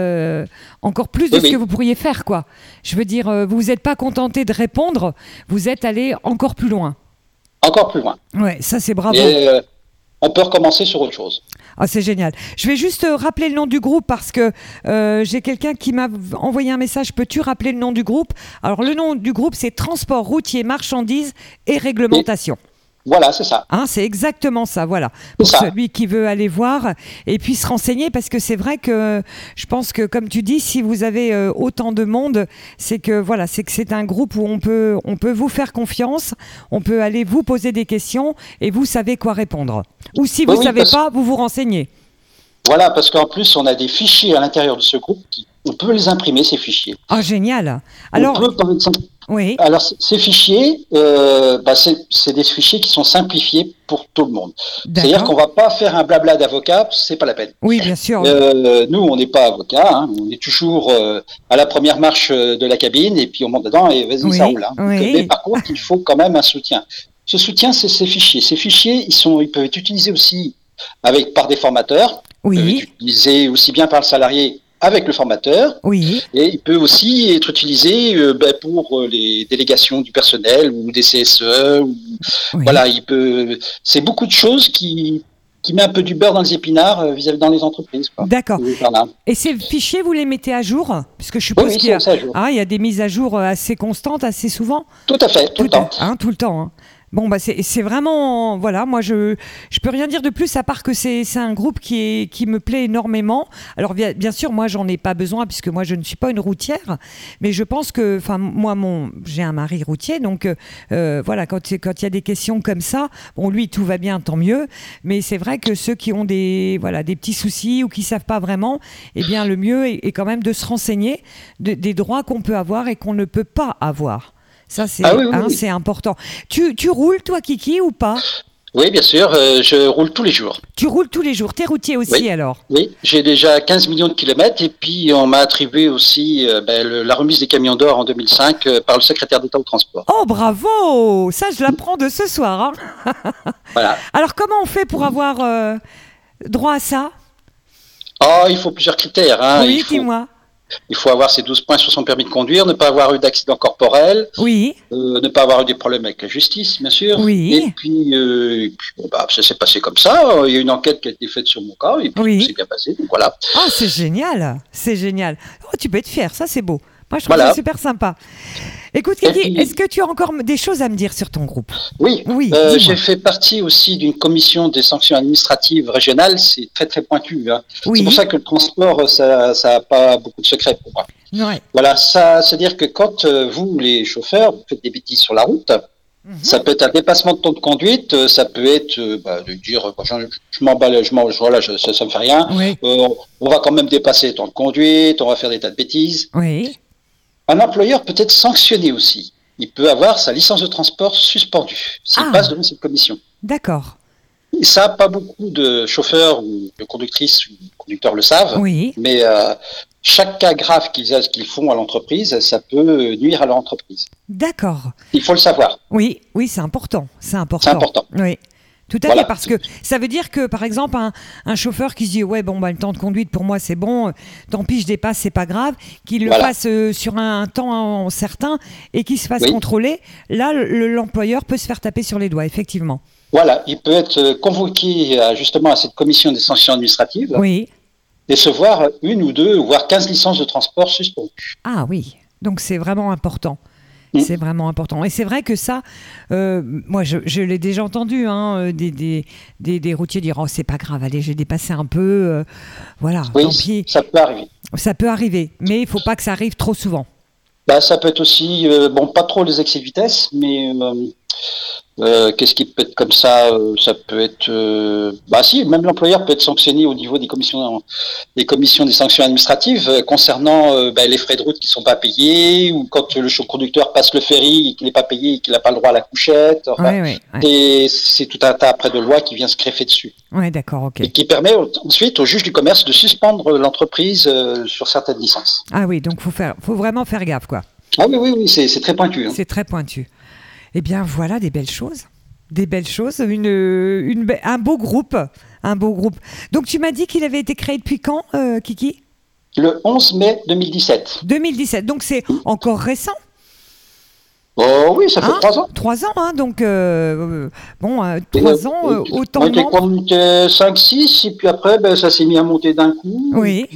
encore plus de ce que vous pourriez faire, quoi. Je veux dire, vous vous êtes pas contenté de répondre, vous êtes allé encore plus loin. Encore plus loin. Ouais, ça c'est bravo. Et, on peut recommencer sur autre chose. Ah, c'est génial. Je vais juste rappeler le nom du groupe parce que j'ai quelqu'un qui m'a envoyé un message. Peux-tu rappeler le nom du groupe ? Alors, le nom du groupe, c'est Transport routier, marchandises et réglementation. Voilà, c'est ça. C'est exactement ça, voilà. Pour celui qui veut aller voir et puis se renseigner, parce que c'est vrai que je pense que, comme tu dis, si vous avez autant de monde, c'est que voilà, c'est un groupe où on peut vous faire confiance, on peut aller vous poser des questions et vous savez quoi répondre. Ou si vous ne savez pas, vous vous renseignez. Voilà, parce qu'en plus, on a des fichiers à l'intérieur de ce groupe, on peut les imprimer, ces fichiers. Ah, génial. Alors, alors ces fichiers, c'est des fichiers qui sont simplifiés pour tout le monde. C'est-à-dire qu'on ne va pas faire un blabla d'avocat, c'est pas la peine. Oui, bien sûr. Nous, on n'est pas avocat, on est toujours à la première marche de la cabine, et puis on monte dedans, et vas-y, ça roule. Mais par contre, il faut quand même un soutien. Ce soutien, c'est ces fichiers. Ces fichiers, ils peuvent être utilisés aussi par des formateurs. Ils peuvent être utilisés aussi bien par le salarié avec le formateur. Oui. Et il peut aussi être utilisé pour les délégations du personnel ou des CSE. Voilà, c'est beaucoup de choses qui met un peu du beurre dans les épinards vis-à-vis dans les entreprises. D'accord. Et ces fichiers, vous les mettez à jour ? Parce que je suppose qu'il y a des mises à jour assez constantes, assez souvent ? Tout à fait, tout le temps. Tout le temps. Bon, c'est vraiment, voilà, moi je peux rien dire de plus à part que c'est un groupe qui me plaît énormément. Alors bien sûr, moi j'en ai pas besoin puisque moi je ne suis pas une routière, mais je pense que, moi j'ai un mari routier, donc voilà, quand il y a des questions comme ça, bon lui tout va bien, tant mieux, mais c'est vrai que ceux qui ont des petits soucis ou qui savent pas vraiment, eh bien le mieux est quand même de se renseigner des droits qu'on peut avoir et qu'on ne peut pas avoir. Ça, c'est important. Tu roules, toi, Kiki, ou pas ? Oui, bien sûr, je roule tous les jours. Tu roules tous les jours, t'es routier aussi, alors ? Oui, j'ai déjà 15 millions de kilomètres, et puis on m'a attribué aussi la remise des camions d'or en 2005 par le secrétaire d'État au transport. Oh, bravo ! Ça, je l'apprends de ce soir. Voilà. Alors, comment on fait pour avoir droit à ça ? Il faut plusieurs critères. Oui, dis-moi. Il faut avoir ses 12 points sur son permis de conduire, ne pas avoir eu d'accident corporel, ne pas avoir eu des problèmes avec la justice, bien sûr. Oui. Et puis, ça s'est passé comme ça. Il y a une enquête qui a été faite sur mon cas, et puis ça s'est bien passé. Donc voilà. Ah, c'est génial, c'est génial. Oh, tu peux être fier, ça c'est beau. Moi, je trouve ça super sympa. Écoute, Kiki, est-ce que tu as encore des choses à me dire sur ton groupe ? Oui. J'ai fait partie aussi d'une commission des sanctions administratives régionales. C'est très, très pointu. C'est pour ça que le transport, ça n'a pas beaucoup de secrets pour moi. Ouais. Voilà, c'est-à-dire que quand vous, les chauffeurs, vous faites des bêtises sur la route, ça peut être un dépassement de temps de conduite, ça peut être de dire je m'emballe, voilà, ça me fait rien. Oui. On va quand même dépasser le temps de conduite, on va faire des tas de bêtises. Oui. Un employeur peut être sanctionné aussi. Il peut avoir sa licence de transport suspendue s'il passe devant cette commission. D'accord. Et ça, pas beaucoup de chauffeurs ou de conductrices ou de conducteurs le savent. Oui. Mais chaque cas grave qu'ils font à l'entreprise, ça peut nuire à leur entreprise. D'accord. Il faut le savoir. Oui, c'est important. C'est important. C'est important. Oui. Tout à fait, parce que ça veut dire que, par exemple, un chauffeur qui se dit le temps de conduite pour moi c'est bon, tant pis je dépasse, c'est pas grave, qu'il le fasse sur un temps certain et qu'il se fasse contrôler, là l'employeur peut se faire taper sur les doigts, effectivement. Voilà, il peut être convoqué justement à cette commission des sanctions administratives et se voir 1 ou 2, voire 15 licences de transport suspendues. Ah oui. Donc c'est vraiment important. C'est vraiment important. Et c'est vrai que ça, moi je l'ai déjà entendu, hein, des routiers dire c'est pas grave, allez, j'ai dépassé un peu, voilà. Oui, tant pis. ça peut arriver. Ça peut arriver, mais il faut pas que ça arrive trop souvent. Ça peut être aussi, pas trop les excès de vitesse, mais qu'est-ce qui peut être comme ça? Ça peut être, si, même l'employeur peut être sanctionné au niveau des commissions des sanctions administratives concernant les frais de route qui sont pas payés, ou quand le conducteur passe le ferry et qu'il n'est pas payé et qu'il n'a pas le droit à la couchette. Et c'est tout un tas après de lois qui vient se greffer dessus. Ouais, d'accord, ok. Et qui permet ensuite au juge du commerce de suspendre l'entreprise sur certaines licences. Ah oui, donc faut vraiment faire gaffe, quoi. Ah oui, c'est très pointu. Hein. C'est très pointu. Eh bien, voilà des belles choses. Des belles choses. Un beau groupe. Donc, tu m'as dit qu'il avait été créé depuis quand, Kiki ? Le 11 mai 2017. 2017. Donc, c'est encore récent. Oh oui, ça fait 3 ans. 3 ans, hein, donc 3 ans, autant de membres. On était 5-6, et puis après, ça s'est mis à monter d'un coup. Oui.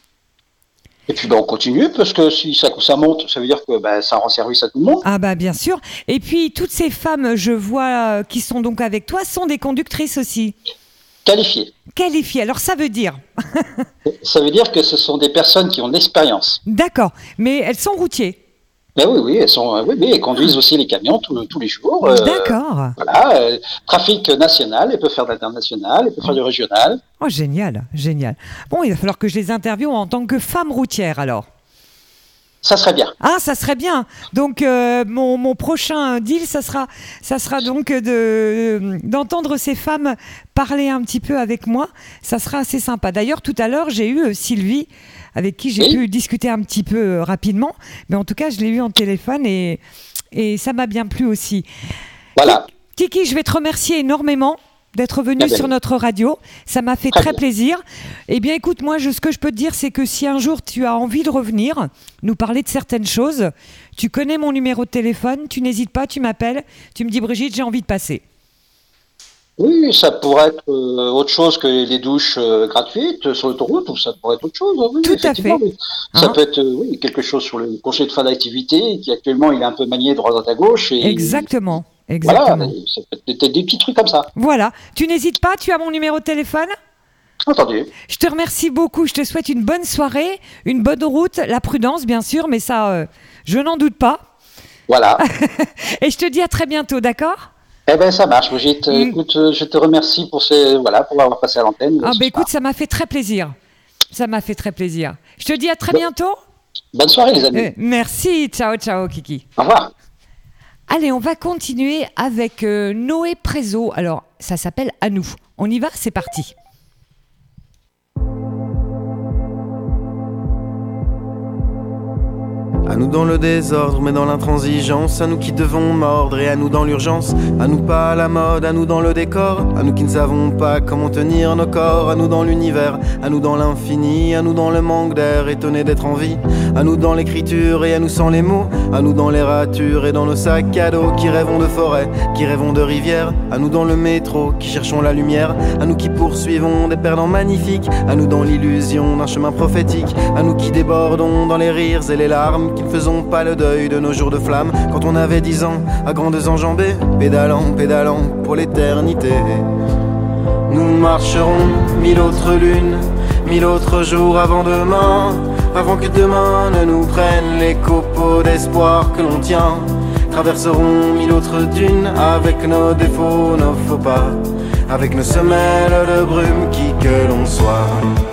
Et puis on continue, parce que si ça monte, ça veut dire que ça rend service à tout le monde. Ah bien sûr. Et puis toutes ces femmes, je vois, qui sont donc avec toi, sont des conductrices aussi. Qualifiées. Alors ça veut dire Ça veut dire que ce sont des personnes qui ont de l'expérience. D'accord, mais elles sont routiers. Oui, elles conduisent aussi les camions tous les jours. D'accord. Voilà, trafic national, elles peuvent faire de l'international, elles peuvent faire du régional. Oh, génial. Bon, il va falloir que je les interviewe en tant que femme routière, alors. Ça serait bien. Ah, ça serait bien. Donc, mon prochain deal, ça sera donc d'entendre ces femmes parler un petit peu avec moi. Ça sera assez sympa. D'ailleurs, tout à l'heure, j'ai eu Sylvie, avec qui j'ai pu discuter un petit peu rapidement. Mais en tout cas, je l'ai eu en téléphone et ça m'a bien plu aussi. Voilà. Kiki, je vais te remercier énormément d'être venu sur notre radio. Ça m'a fait très plaisir. Eh bien, écoute, moi, ce que je peux te dire, c'est que si un jour tu as envie de revenir, nous parler de certaines choses, tu connais mon numéro de téléphone, tu n'hésites pas, tu m'appelles, tu me dis, Brigitte, j'ai envie de passer. Oui, ça pourrait être autre chose que les douches gratuites sur l'autoroute, ou ça pourrait être autre chose. Oui, tout à fait. Oui. Ça peut être quelque chose sur le congé de fin d'activité, qui actuellement il est un peu manié de droite à gauche. Et Exactement. Voilà, ça peut être des petits trucs comme ça. Voilà, tu n'hésites pas, tu as mon numéro de téléphone. Entendu. Je te remercie beaucoup, je te souhaite une bonne soirée, une bonne route, la prudence bien sûr, mais ça, je n'en doute pas. Voilà. Et je te dis à très bientôt, d'accord ? Ça marche, Brigitte. Écoute, je te remercie pour avoir passé à l'antenne. Écoute, ça m'a fait très plaisir. Je te dis à très bientôt. Bonne soirée, les amis. Merci, ciao, Kiki. Au revoir. Allez, on va continuer avec Noé Prézo. Alors, ça s'appelle À nous. On y va, c'est parti. À nous dans le désordre, mais dans l'intransigeance. À nous qui devons mordre et à nous dans l'urgence. À nous pas à la mode, à nous dans le décor. À nous qui ne savons pas comment tenir nos corps. À nous dans l'univers, à nous dans l'infini. À nous dans le manque d'air, étonnés d'être en vie. À nous dans l'écriture et à nous sans les mots. À nous dans les ratures et dans nos sacs à dos. Qui rêvons de forêt, qui rêvons de rivière. À nous dans le métro, qui cherchons la lumière. À nous qui poursuivons des perdants magnifiques. À nous dans l'illusion d'un chemin prophétique. À nous qui débordons dans les rires et les larmes. Qui ne faisons pas le deuil de nos jours de flamme. Quand on avait 10 ans, à grandes enjambées, pédalant pour l'éternité. Nous marcherons 1000 autres lunes, 1000 autres jours avant demain. Avant que demain ne nous prenne les copeaux d'espoir que l'on tient. Traverserons 1000 autres dunes avec nos défauts, nos faux pas. Avec nos semelles de brume, qui que l'on soit.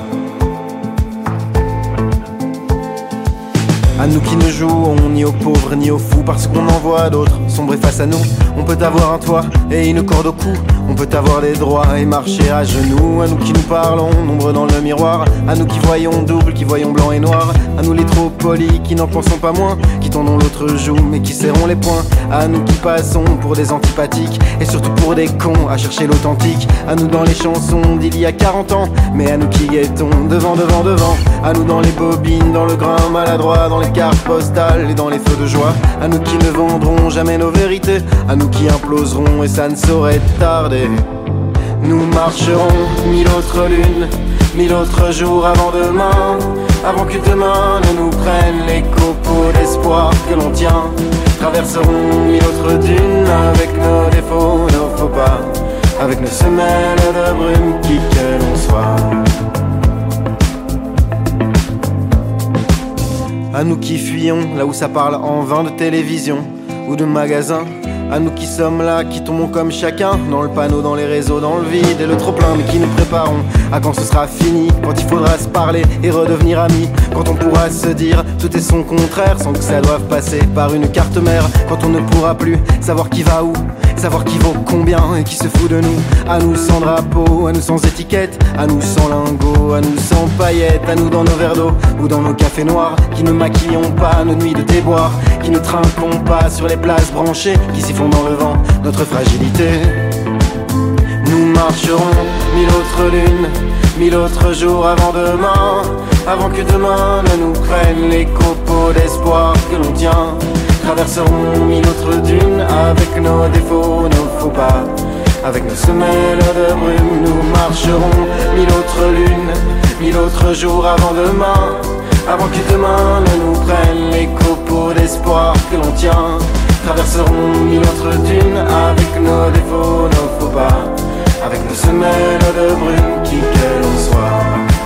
À nous qui ne jouons ni aux pauvres ni aux fous, parce qu'on en voit d'autres sombrer face à nous. On peut avoir un toit et une corde au cou. On peut avoir des droits et marcher à genoux. À nous qui nous parlons, nombreux dans le miroir. À nous qui voyons double, qui voyons blanc et noir. À nous les trop polis, qui n'en pensons pas moins. Qui tendons l'autre joue, mais qui serrons les poings. À nous qui passons pour des antipathiques, et surtout pour des cons à chercher l'authentique. À nous dans les chansons d'il y a 40 ans, mais à nous qui guettons devant. À nous dans les bobines, dans le grain maladroit, dans les cartes postales et dans les feux de joie. À nous qui ne vendrons jamais nos vérités. À nous qui imploserons et ça ne saurait tarder. Nous marcherons 1000 autres lunes, 1000 autres jours avant demain, avant que demain ne nous prenne les copeaux d'espoir que l'on tient. Traverserons 1000 autres dunes avec nos défauts, nos faux pas, avec nos semelles de brume, qui que l'on soit. À nous qui fuyons là où ça parle en vain de télévision ou de magasins, à nous qui sommes là, qui tombons comme chacun, dans le panneau, dans les réseaux, dans le vide et le trop-plein, mais qui nous préparons à quand ce sera fini, quand il faudra se parler et redevenir amis, quand on pourra se dire tout est son contraire sans que ça doive passer par une carte mère, quand on ne pourra plus savoir qui va où, savoir qui vaut combien et qui se fout de nous. À nous sans drapeau, à nous sans étiquette, à nous sans lingots, à nous sans paillettes, à nous dans nos verres d'eau ou dans nos cafés noirs, qui ne maquillons pas nos nuits de déboire, qui ne trinquons pas sur les places branchées, qui s'y font dans le vent notre fragilité. Nous marcherons 1000 autres lunes, 1000 autres jours avant demain, avant que demain ne nous prenne les copeaux d'espoir que l'on tient. Traverserons 1000 autres dunes avec nos défauts, nos faux pas, avec nos semelles de brume. Nous marcherons 1000 autres lunes, 1000 autres jours avant demain, avant que demain ne nous prenne les copeaux d'espoir que l'on tient. Traverserons 1000 autres dunes avec nos défauts, nos faux pas, avec nos semelles de brume, qui que l'on soit.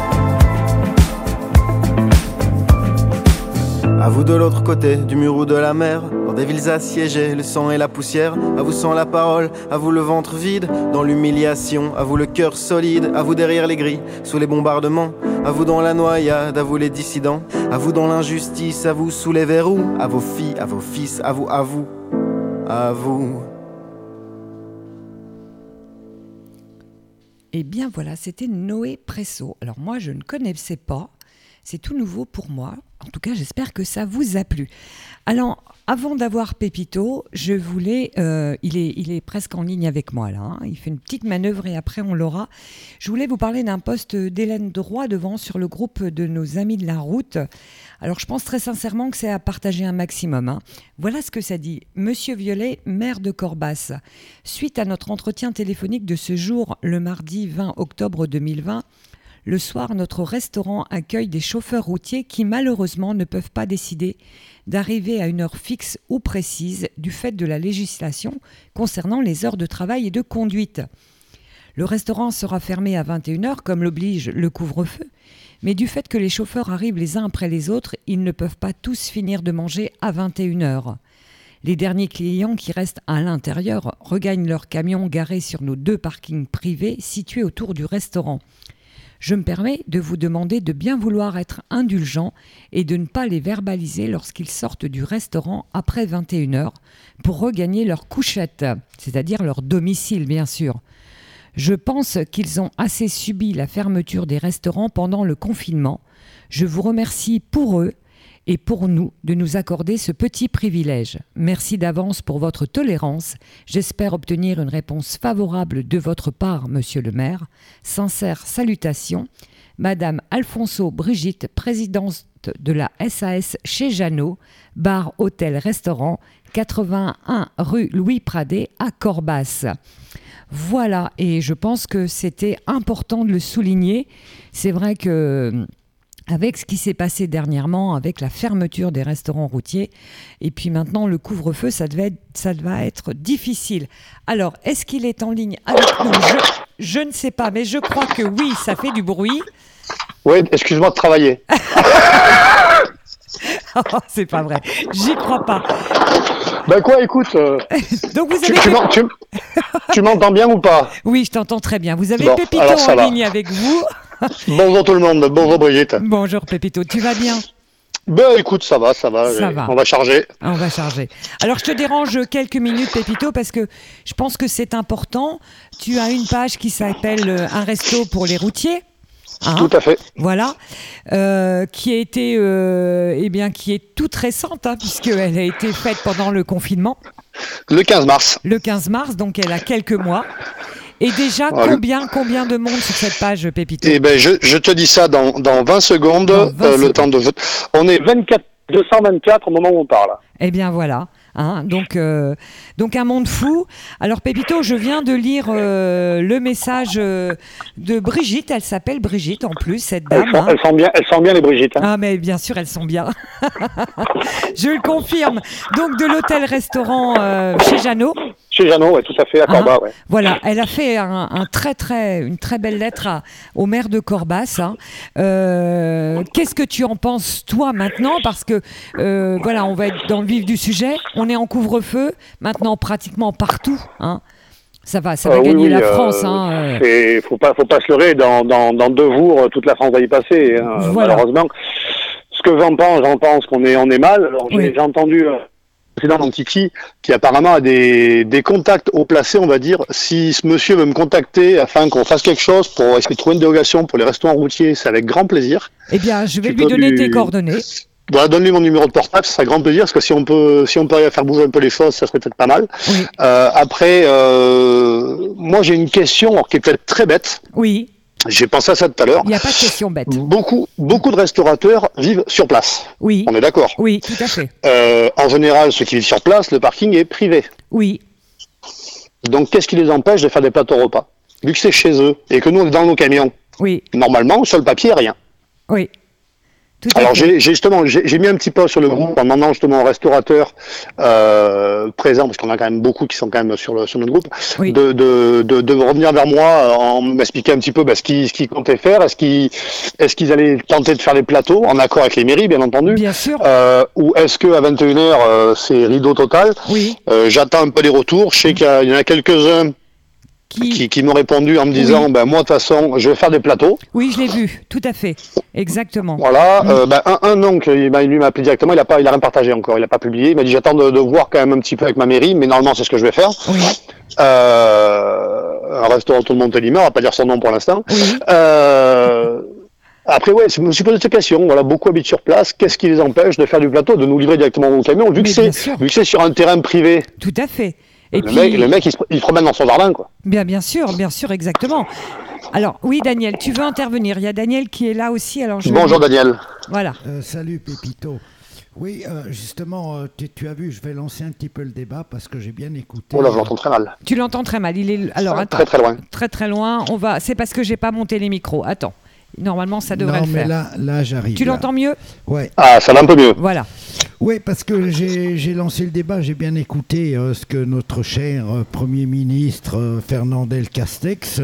À vous de l'autre côté du mur ou de la mer, dans des villes assiégées, le sang et la poussière. À vous sans la parole, à vous le ventre vide, dans l'humiliation. À vous le cœur solide, à vous derrière les grilles, sous les bombardements. À vous dans la noyade, à vous les dissidents. À vous dans l'injustice, à vous sous les verrous. À vos filles, à vos fils, à vous, à vous, à vous. Eh bien voilà, c'était Noé Presso. Alors moi, je ne connaissais pas. C'est tout nouveau pour moi. En tout cas, j'espère que ça vous a plu. Alors, avant d'avoir Pépito, je voulais... il est presque en ligne avec moi, là. Hein. Il fait une petite manœuvre et après, on l'aura. Je voulais vous parler d'un post d'Hélène Droit devant sur le groupe de nos amis de la route. Alors, je pense très sincèrement que c'est à partager un maximum. Hein. Voilà ce que ça dit. Monsieur Violet, maire de Corbas. Suite à notre entretien téléphonique de ce jour, le mardi 20 octobre 2020, le soir, notre restaurant accueille des chauffeurs routiers qui malheureusement ne peuvent pas décider d'arriver à une heure fixe ou précise du fait de la législation concernant les heures de travail et de conduite. Le restaurant sera fermé à 21h comme l'oblige le couvre-feu, mais du fait que les chauffeurs arrivent les uns après les autres, ils ne peuvent pas tous finir de manger à 21h. Les derniers clients qui restent à l'intérieur regagnent leur camion garé sur nos 2 parkings privés situés autour du restaurant. Je me permets de vous demander de bien vouloir être indulgent et de ne pas les verbaliser lorsqu'ils sortent du restaurant après 21h pour regagner leur couchette, c'est-à-dire leur domicile bien sûr. Je pense qu'ils ont assez subi la fermeture des restaurants pendant le confinement. Je vous remercie pour eux et pour nous de nous accorder ce petit privilège. Merci d'avance pour votre tolérance. J'espère obtenir une réponse favorable de votre part, monsieur le maire. Sincères salutations. Madame Alfonso Brigitte, présidente de la SAS chez Jeannot, bar hôtel restaurant, 81 rue Louis Pradé à Corbas. Voilà, et je pense que c'était important de le souligner. C'est vrai que avec ce qui s'est passé dernièrement, avec la fermeture des restaurants routiers, et puis maintenant le couvre-feu, ça va être difficile. Alors, est-ce qu'il est en ligne avec nous ? Je ne sais pas, mais je crois que oui, ça fait du bruit. Oui, excuse-moi de travailler. Oh, c'est pas vrai, j'y crois pas. Ben quoi, écoute, donc vous avez tu m'entends bien ou pas ? Oui, je t'entends très bien. Vous avez Pépito en ligne avec vous. Bonjour tout le monde, bonjour Brigitte. Bonjour Pépito, tu vas bien ? Ben écoute, ça va. On va charger. Alors je te dérange quelques minutes Pépito parce que je pense que c'est important. Tu as une page qui s'appelle Un resto pour les routiers. Hein, tout à fait. Voilà, qui a été, qui est toute récente, hein, puisqu'elle a été faite pendant le confinement. Le 15 mars. Le 15 mars, donc elle a quelques mois. Et déjà, combien de monde sur cette page, Pépito ? Eh ben, je te dis ça dans 20 secondes. Le temps de vote. On est 224 au moment où on parle. Eh bien voilà. Hein, donc un monde fou. Alors Pépito, je viens de lire le message de Brigitte. Elle s'appelle Brigitte en plus, cette dame. Elles sont bien les Brigitte. Hein. Ah mais bien sûr, elles sont bien. Je le confirme. Donc de l'hôtel-restaurant chez Jeannot. Chez Jeannot, oui, tout à fait, à Corbas. Ouais. Voilà, elle a fait une très belle lettre au maire de Corbas. Hein. Qu'est-ce que tu en penses, toi, maintenant ? Parce que, voilà, on va être dans le vif du sujet. On est en couvre-feu, maintenant, pratiquement partout. Hein. Ça va gagner la France. Faut pas se leurrer. Dans 2 jours, toute la France va y passer. Hein, voilà. Malheureusement. Ce que j'en pense qu'on est mal. Alors, j'ai entendu... président d'Antiki, qui apparemment a des contacts haut placés, on va dire. Si ce monsieur veut me contacter afin qu'on fasse quelque chose pour essayer de trouver une dérogation pour les restaurants routiers, c'est avec grand plaisir. Eh bien, je vais lui donner tes coordonnées. Voilà, donne-lui mon numéro de portable, ce sera grand plaisir, parce que si on peut arriver à faire bouger un peu les choses, ça serait peut-être pas mal. Oui. Après, moi j'ai une question qui est peut-être très bête. Oui. J'ai pensé à ça tout à l'heure. Il n'y a pas de question bête. Beaucoup de restaurateurs vivent sur place. Oui. On est d'accord. Oui, tout à fait. En général, ceux qui vivent sur place, le parking est privé. Oui. Donc, qu'est-ce qui les empêche de faire des plateaux repas ? Vu que c'est chez eux et que nous, on est dans nos camions. Oui. Normalement, sur le papier, rien. Oui. Alors j'ai mis un petit post sur le groupe en demandant justement aux restaurateurs présents, parce qu'on a quand même beaucoup qui sont quand même sur notre groupe, oui. de revenir vers moi en m'expliquant un petit peu ce qu'ils comptaient faire. Est-ce qu'ils allaient tenter de faire des plateaux en accord avec les mairies, bien entendu. Bien sûr. Ou est-ce qu'à 21h c'est rideau total. Oui. J'attends un peu les retours. Je sais qu'il y en a quelques-uns qui m'ont répondu en me disant moi de toute façon je vais faire des plateaux. Oui, je l'ai vu, tout à fait, exactement. Voilà, un nom lui m'a appelé directement, il a rien partagé encore, il a pas publié, il m'a dit j'attends de voir quand même un petit peu avec ma mairie, mais normalement c'est ce que je vais faire. Oui. Un restaurant tout le monde Télimar, on va pas dire son nom pour l'instant. Oui. Après, je me suis posé cette question. Voilà, beaucoup habitent sur place. Qu'est-ce qui les empêche de faire du plateau, de nous livrer directement au camion, vu que c'est sur un terrain privé. Tout à fait. Et le mec, il se promène dans son jardin, quoi. Bien sûr, exactement. Alors, oui, Daniel, tu veux intervenir ? Il y a Daniel qui est là aussi. Alors Bonjour, Daniel. Voilà. Salut, Pépito. Oui, justement, tu as vu, je vais lancer un petit peu le débat parce que j'ai bien écouté. Oh là, je l'entends très mal. Tu l'entends très mal. Il est alors attends. Très loin. Très loin. C'est parce que j'ai pas monté les micros. Attends. Normalement, ça devrait le faire. Non, mais là, j'arrive. Tu l'entends mieux ? Ouais. Ah, ça va un peu mieux. Voilà. Oui, parce que j'ai lancé le débat, j'ai bien écouté ce que notre cher Premier ministre Fernandel Castex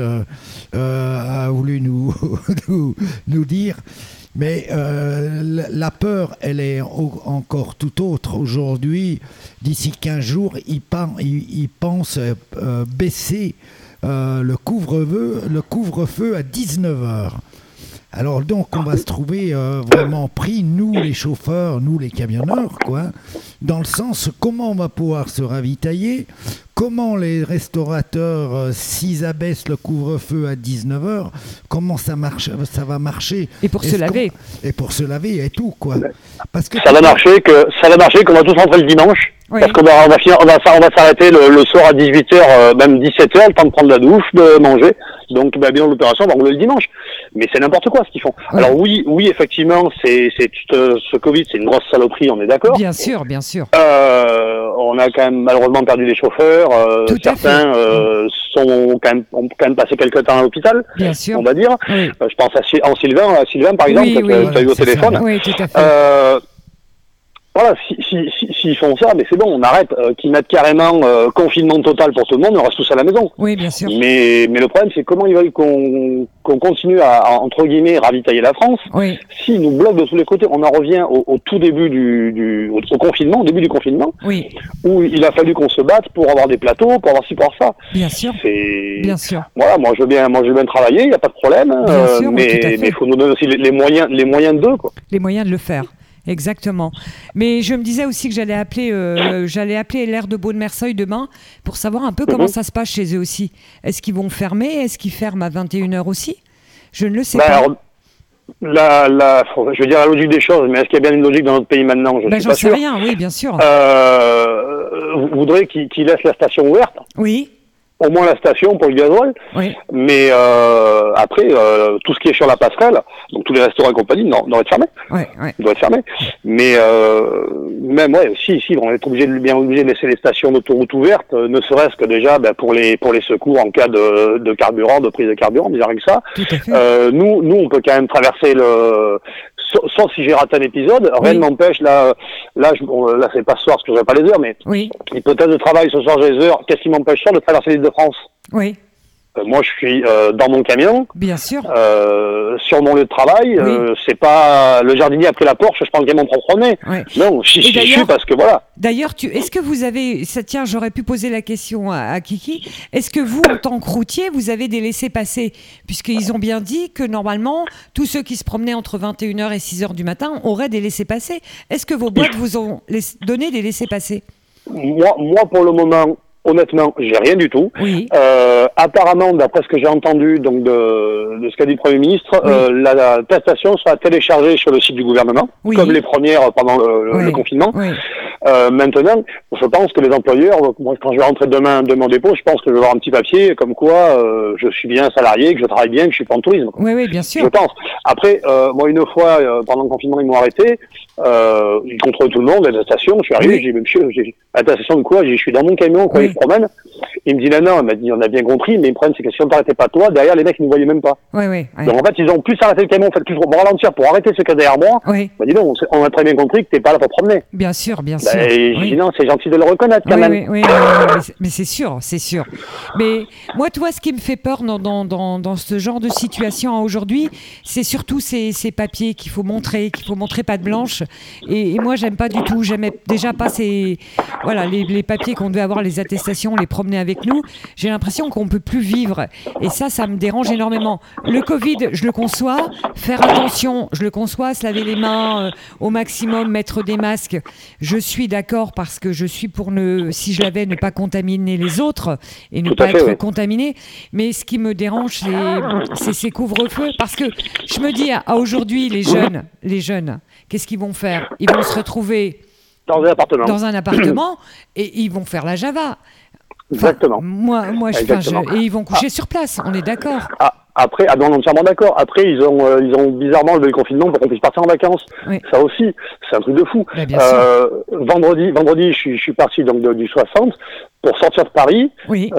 a voulu nous dire. Mais la peur, elle est encore tout autre. Aujourd'hui, d'ici 15 jours, il pense baisser le couvre-feu à 19h. Alors donc on va se trouver vraiment pris, nous les chauffeurs, nous les camionneurs, quoi, dans le sens comment on va pouvoir se ravitailler, comment les restaurateurs, s'ils abaissent le couvre-feu à 19h, comment ça va marcher. Et pour se laver. Et pour se laver et tout, quoi. Parce que ça va marcher qu'on va tous rentrer le dimanche. Oui. Parce qu'on va s'arrêter le soir à 18h, même 17h, le temps de prendre la douche, de manger. Donc, bien l'opération va rouler le dimanche. Mais c'est n'importe quoi ce qu'ils font. Oui. Alors oui, effectivement, ce Covid, c'est une grosse saloperie, on est d'accord. Bien sûr. On a quand même malheureusement perdu des chauffeurs. Certains ont quand même passé quelques temps à l'hôpital. Bien sûr. On va dire. Oui. Je pense à Sylvain par exemple, que tu as eu au téléphone. Ça. Oui, tout à fait. Voilà, s'ils font ça, mais c'est bon, on arrête. Qu'ils mettent carrément confinement total pour tout le monde, on reste tous à la maison. Oui, bien sûr. Mais le problème, c'est comment ils veulent qu'on continue à, entre guillemets, ravitailler la France. Oui. S'ils nous bloquent de tous les côtés, on en revient au tout début au confinement, au début du confinement. Oui. Où il a fallu qu'on se batte pour avoir des plateaux, pour avoir ci, pour avoir ça. Bien sûr. Bien sûr. Voilà, moi je veux bien travailler, il n'y a pas de problème. Bien sûr, mais il faut nous donner aussi les moyens d'eux, quoi. Les moyens de le faire. Exactement. Mais je me disais aussi que j'allais appeler l'aire de Beaune-Merceuil demain pour savoir un peu comment ça se passe chez eux aussi. Est-ce qu'ils vont fermer ? Est-ce qu'ils ferment à 21h aussi ? Je ne le sais pas. Alors, je veux dire la logique des choses, mais est-ce qu'il y a bien une logique dans notre pays maintenant ? J'en sais rien, oui, bien sûr. Vous voudrez qu'ils laissent la station ouverte ? Oui. au moins la station pour le gasoil. Oui. Mais après, tout ce qui est sur la passerelle, donc tous les restaurants et compagnie, doivent être fermés. Doivent être fermés. Mais même, si, on est bien obligé de laisser les stations d'autoroute ouvertes, ne serait-ce que déjà pour les secours en cas de carburant, de prise de carburant, déjà rien que ça. Tout à fait. Nous, on peut quand même traverser sauf si j'ai raté un épisode, rien ne m'empêche, là c'est pas ce soir parce que je n'ai pas les heures, mais hypothèse de travail ce soir j'ai les heures, qu'est-ce qui m'empêche de traverser l'île de France? Oui. Moi je suis dans mon camion. Bien sûr. Sur mon lieu de travail, c'est pas le jardinier a pris la Porsche, je prends le camion propre nez. Non, j'y suis parce que voilà. D'ailleurs, est-ce que vous avez, j'aurais pu poser la question à Kiki, est-ce que vous, en tant que routier, vous avez des laissez-passer? Puisqu'ils ont bien dit que normalement, tous ceux qui se promenaient entre 21h et 6h du matin auraient des laissez-passer. Est-ce que vos boîtes vous ont donné des laissez-passer? Moi, pour le moment, honnêtement, j'ai rien du tout. Apparemment, d'après ce que j'ai entendu donc de ce qu'a dit le Premier ministre, la attestation sera téléchargée sur le site du gouvernement, comme les premières pendant le confinement. Maintenant, je pense que les employeurs, moi, quand je vais rentrer demain au dépôt, je pense que je vais avoir un petit papier comme quoi je suis bien salarié, que je travaille bien, que je suis pas en tourisme. Oui, bien sûr. Je pense. Après, moi, une fois, pendant le confinement, ils m'ont arrêté. Ils contrôlaient tout le monde, à la station. Je suis arrivé, j'ai dit, monsieur, attestation de quoi? Je suis dans mon camion, quoi, ils se promènent. Il me dit, non, il m'a dit, on a bien compris, mais le problème, c'est que si on t'arrêtait pas toi, derrière, les mecs, ils ne voyaient même pas. Donc, en fait, ils ont plus arrêté le camion, plus ralentir pour arrêter ce qu'il y a derrière moi. Il m'a dit, non, on a très bien compris que t'es pas là pour promener. Bien sûr. J'ai dit, non, c'est gentil de le reconnaître, quand même. Mais c'est sûr. Mais moi, tu vois, ce qui me fait peur dans ce genre de situation aujourd'hui, c'est surtout ces papiers qu'il faut montrer patte blanche. Et moi, j'aime pas du tout. J'aimais déjà pas les papiers qu'on devait avoir, les attestations, les promener avec nous. J'ai l'impression qu'on peut plus vivre. Et ça me dérange énormément. Le Covid, je le conçois. Faire attention, je le conçois. Se laver les mains au maximum, mettre des masques. Je suis d'accord parce que je suis pour si je l'avais, ne pas contaminer les autres et ne pas être contaminé. Mais ce qui me dérange, c'est ces couvre-feux. Parce que je me dis, aujourd'hui, les jeunes, qu'est-ce qu'ils vont faire? Ils vont se retrouver dans un appartement et ils vont faire la Java. Exactement. Et ils vont coucher sur place, on est d'accord. Après, non, entièrement d'accord. Après, ils ont bizarrement levé le confinement pour qu'on puisse partir en vacances. Ça aussi, c'est un truc de fou. Vendredi, je suis parti donc du 60 pour sortir de Paris.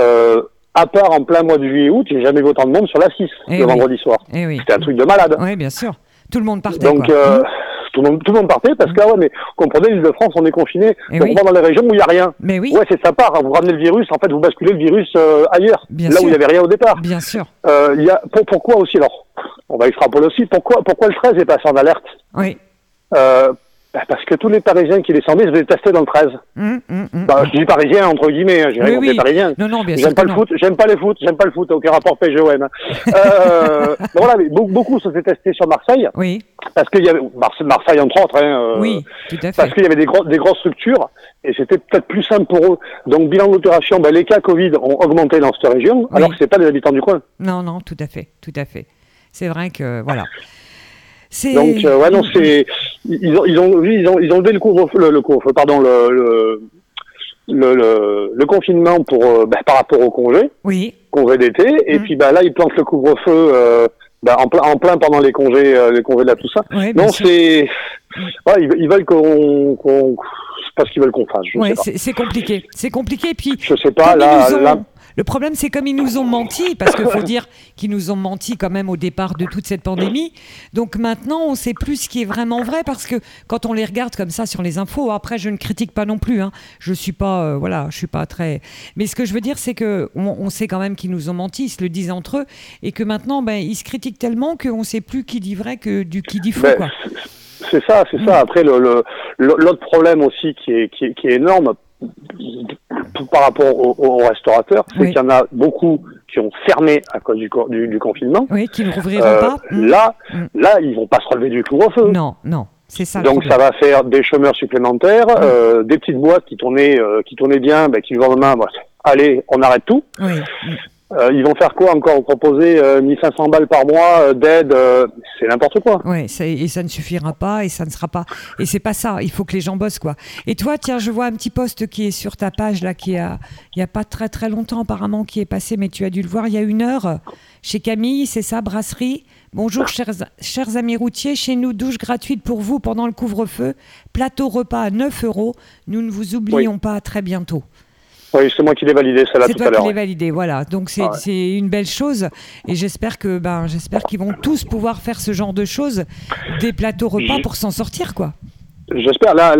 À part en plein mois de juillet-août, j'ai jamais vu autant de monde sur la 6 le vendredi soir. C'était un truc de malade. Oui, bien sûr. Tout le monde partait. Donc, tout le monde partait parce que, mais comprenez, l'île de France, on est confiné. On va dans les régions où il n'y a rien. Mais oui. Ouais, c'est sympa. Vous ramenez le virus, en fait, vous basculez le virus ailleurs. Bien là sûr. où il n'y avait rien au départ. Bien sûr. Pourquoi aussi, alors, on va extrapoler aussi, pourquoi le 13 est passé en alerte? Oui. Parce que tous les Parisiens qui descendaient se faisaient tester dans le 13. Je dis Parisien entre guillemets, j'ai rien contre les Parisiens. Non, bien j'aime pas le foot, j'aime pas le foot, aucun rapport PGOM. Voilà, mais beaucoup se fait tester sur Marseille. Oui. Parce qu'il y avait Marseille entre autres. Oui, tout à fait. Parce qu'il y avait des grosses structures et c'était peut-être plus simple pour eux. Donc bilan de l'opération, les cas Covid ont augmenté dans cette région, alors que c'est pas des habitants du coin. Non, tout à fait. C'est vrai que voilà. Donc ils ont levé le confinement pour par rapport au congé d'été et puis là ils plantent le couvre-feu en plein pendant les congés de la Toussaint. Ils veulent qu'on c'est pas ce qu'ils veulent qu'on fasse. C'est compliqué. Puis je sais pas le problème, c'est comme ils nous ont menti, parce qu'il faut dire qu'ils nous ont menti quand même au départ de toute cette pandémie. Donc maintenant, on ne sait plus ce qui est vraiment vrai, parce que quand on les regarde comme ça sur les infos, après, je ne critique pas non plus. Je suis pas, je suis pas très. Mais ce que je veux dire, c'est que on sait quand même qu'ils nous ont menti, ils se le disent entre eux, et que maintenant, ils se critiquent tellement qu'on ne sait plus qui dit vrai que qui dit faux, quoi. C'est ça. Après, l'autre problème aussi qui est énorme. Par rapport aux restaurateurs, c'est qu'il y en a beaucoup qui ont fermé à cause du confinement. Oui, qui ne rouvriront pas. Là, ils vont pas se relever du couvre-feu. Non, c'est ça. Donc ça va faire des chômeurs supplémentaires, des petites boîtes qui tournaient bien, qui le lendemain, allez, on arrête tout. Ils vont faire quoi encore? Proposer 1500 balles par mois d'aide, c'est n'importe quoi. Ouais, et ça ne suffira pas, et ça ne sera pas. Et c'est pas ça. Il faut que les gens bossent, quoi. Et toi, tiens, je vois un petit post qui est sur ta page là, il y a pas très très longtemps apparemment, qui est passé, mais tu as dû le voir il y a 1 heure. Chez Camille, c'est ça, brasserie. Bonjour, chers amis routiers. Chez nous, douche gratuite pour vous pendant le couvre-feu. Plateau repas à 9 €. Nous ne vous oublions pas. À très bientôt. Oui, c'est moi qui l'ai validé, celle-là, tout à l'heure. C'est toi qui l'ai validé, voilà. Donc c'est une belle chose, et j'espère qu'ils vont tous pouvoir faire ce genre de choses, des plateaux repas pour s'en sortir, quoi. J'espère. Là,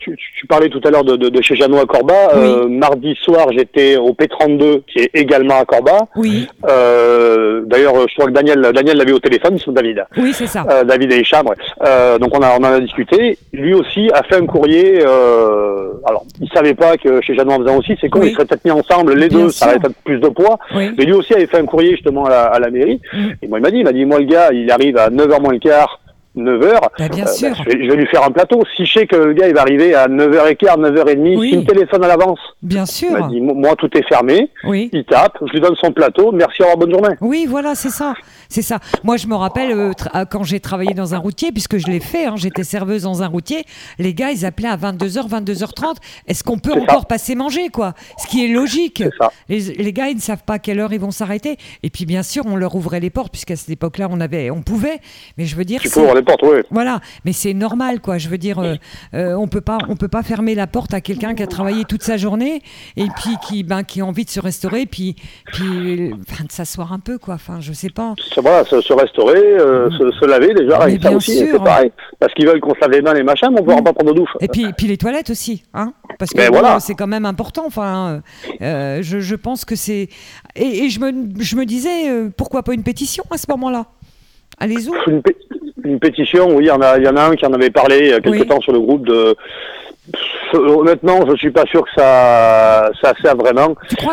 tu parlais tout à l'heure de chez Jeannot à Corba. Oui. Mardi soir, j'étais au P32, qui est également à Corba. Oui. D'ailleurs, je crois que Daniel l'avait au téléphone, c'est David. Oui, c'est ça. David et Hicham, ouais. Donc on en a discuté. Lui aussi a fait un courrier. Alors, il savait pas que chez Jeannot en faisant aussi. C'est con, ils seraient peut-être mis ensemble, les deux, ça aurait peut-être plus de poids. Oui. Mais lui aussi avait fait un courrier justement à la mairie. Et moi, il m'a dit, moi, le gars, il arrive à 9h moins le quart. 9h, bien sûr. Je vais lui faire un plateau. Si je sais que le gars il va arriver à 9h15, 9h30, s'il me téléphone à l'avance. Bien sûr. Il m'a dit, moi tout est fermé. Oui. Il tape, je lui donne son plateau. Merci, au revoir, bonne journée. Oui, voilà, c'est ça. C'est ça. Moi, je me rappelle quand j'ai travaillé dans un routier, puisque je l'ai fait, j'étais serveuse dans un routier, les gars, ils appelaient à 22h, 22h30. Est-ce qu'on peut encore passer manger, quoi? Ce qui est logique. Les gars, ils ne savent pas à quelle heure ils vont s'arrêter. Et puis, bien sûr, on leur ouvrait les portes, puisqu'à cette époque-là, on pouvait. Mais je veux dire... Tu peux ouvrir les portes, oui. Voilà. Mais c'est normal, quoi. Je veux dire, on peut pas fermer la porte à quelqu'un qui a travaillé toute sa journée et puis qui a envie de se restaurer, puis de s'asseoir un peu, quoi. Enfin, je sais pas. Voilà, se restaurer, se laver déjà, mais ça aussi, c'est pareil. Parce qu'ils veulent qu'on se lave les mains, les machins, mais on ne pourra pas prendre de douche. Et puis les toilettes aussi, parce que c'est quand même important. Enfin, je pense que c'est... Et je me disais, pourquoi pas une pétition à ce moment-là? Allez-y. Une pétition, oui, il y en a un qui en avait parlé il y a quelques temps sur le groupe de... Honnêtement, je suis pas sûr que ça sert vraiment. Tu crois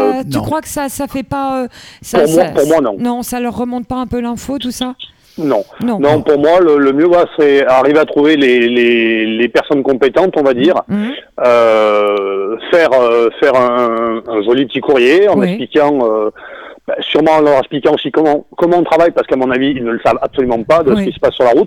que ça fait pas pour moi non. Non, ça leur remonte pas un peu l'info, tout ça? Non, pour moi le mieux c'est arriver à trouver les personnes compétentes, on va dire, faire un joli petit courrier en expliquant sûrement en leur expliquant aussi comment on travaille, parce qu'à mon avis ils ne le savent absolument pas de ce qui se passe sur la route.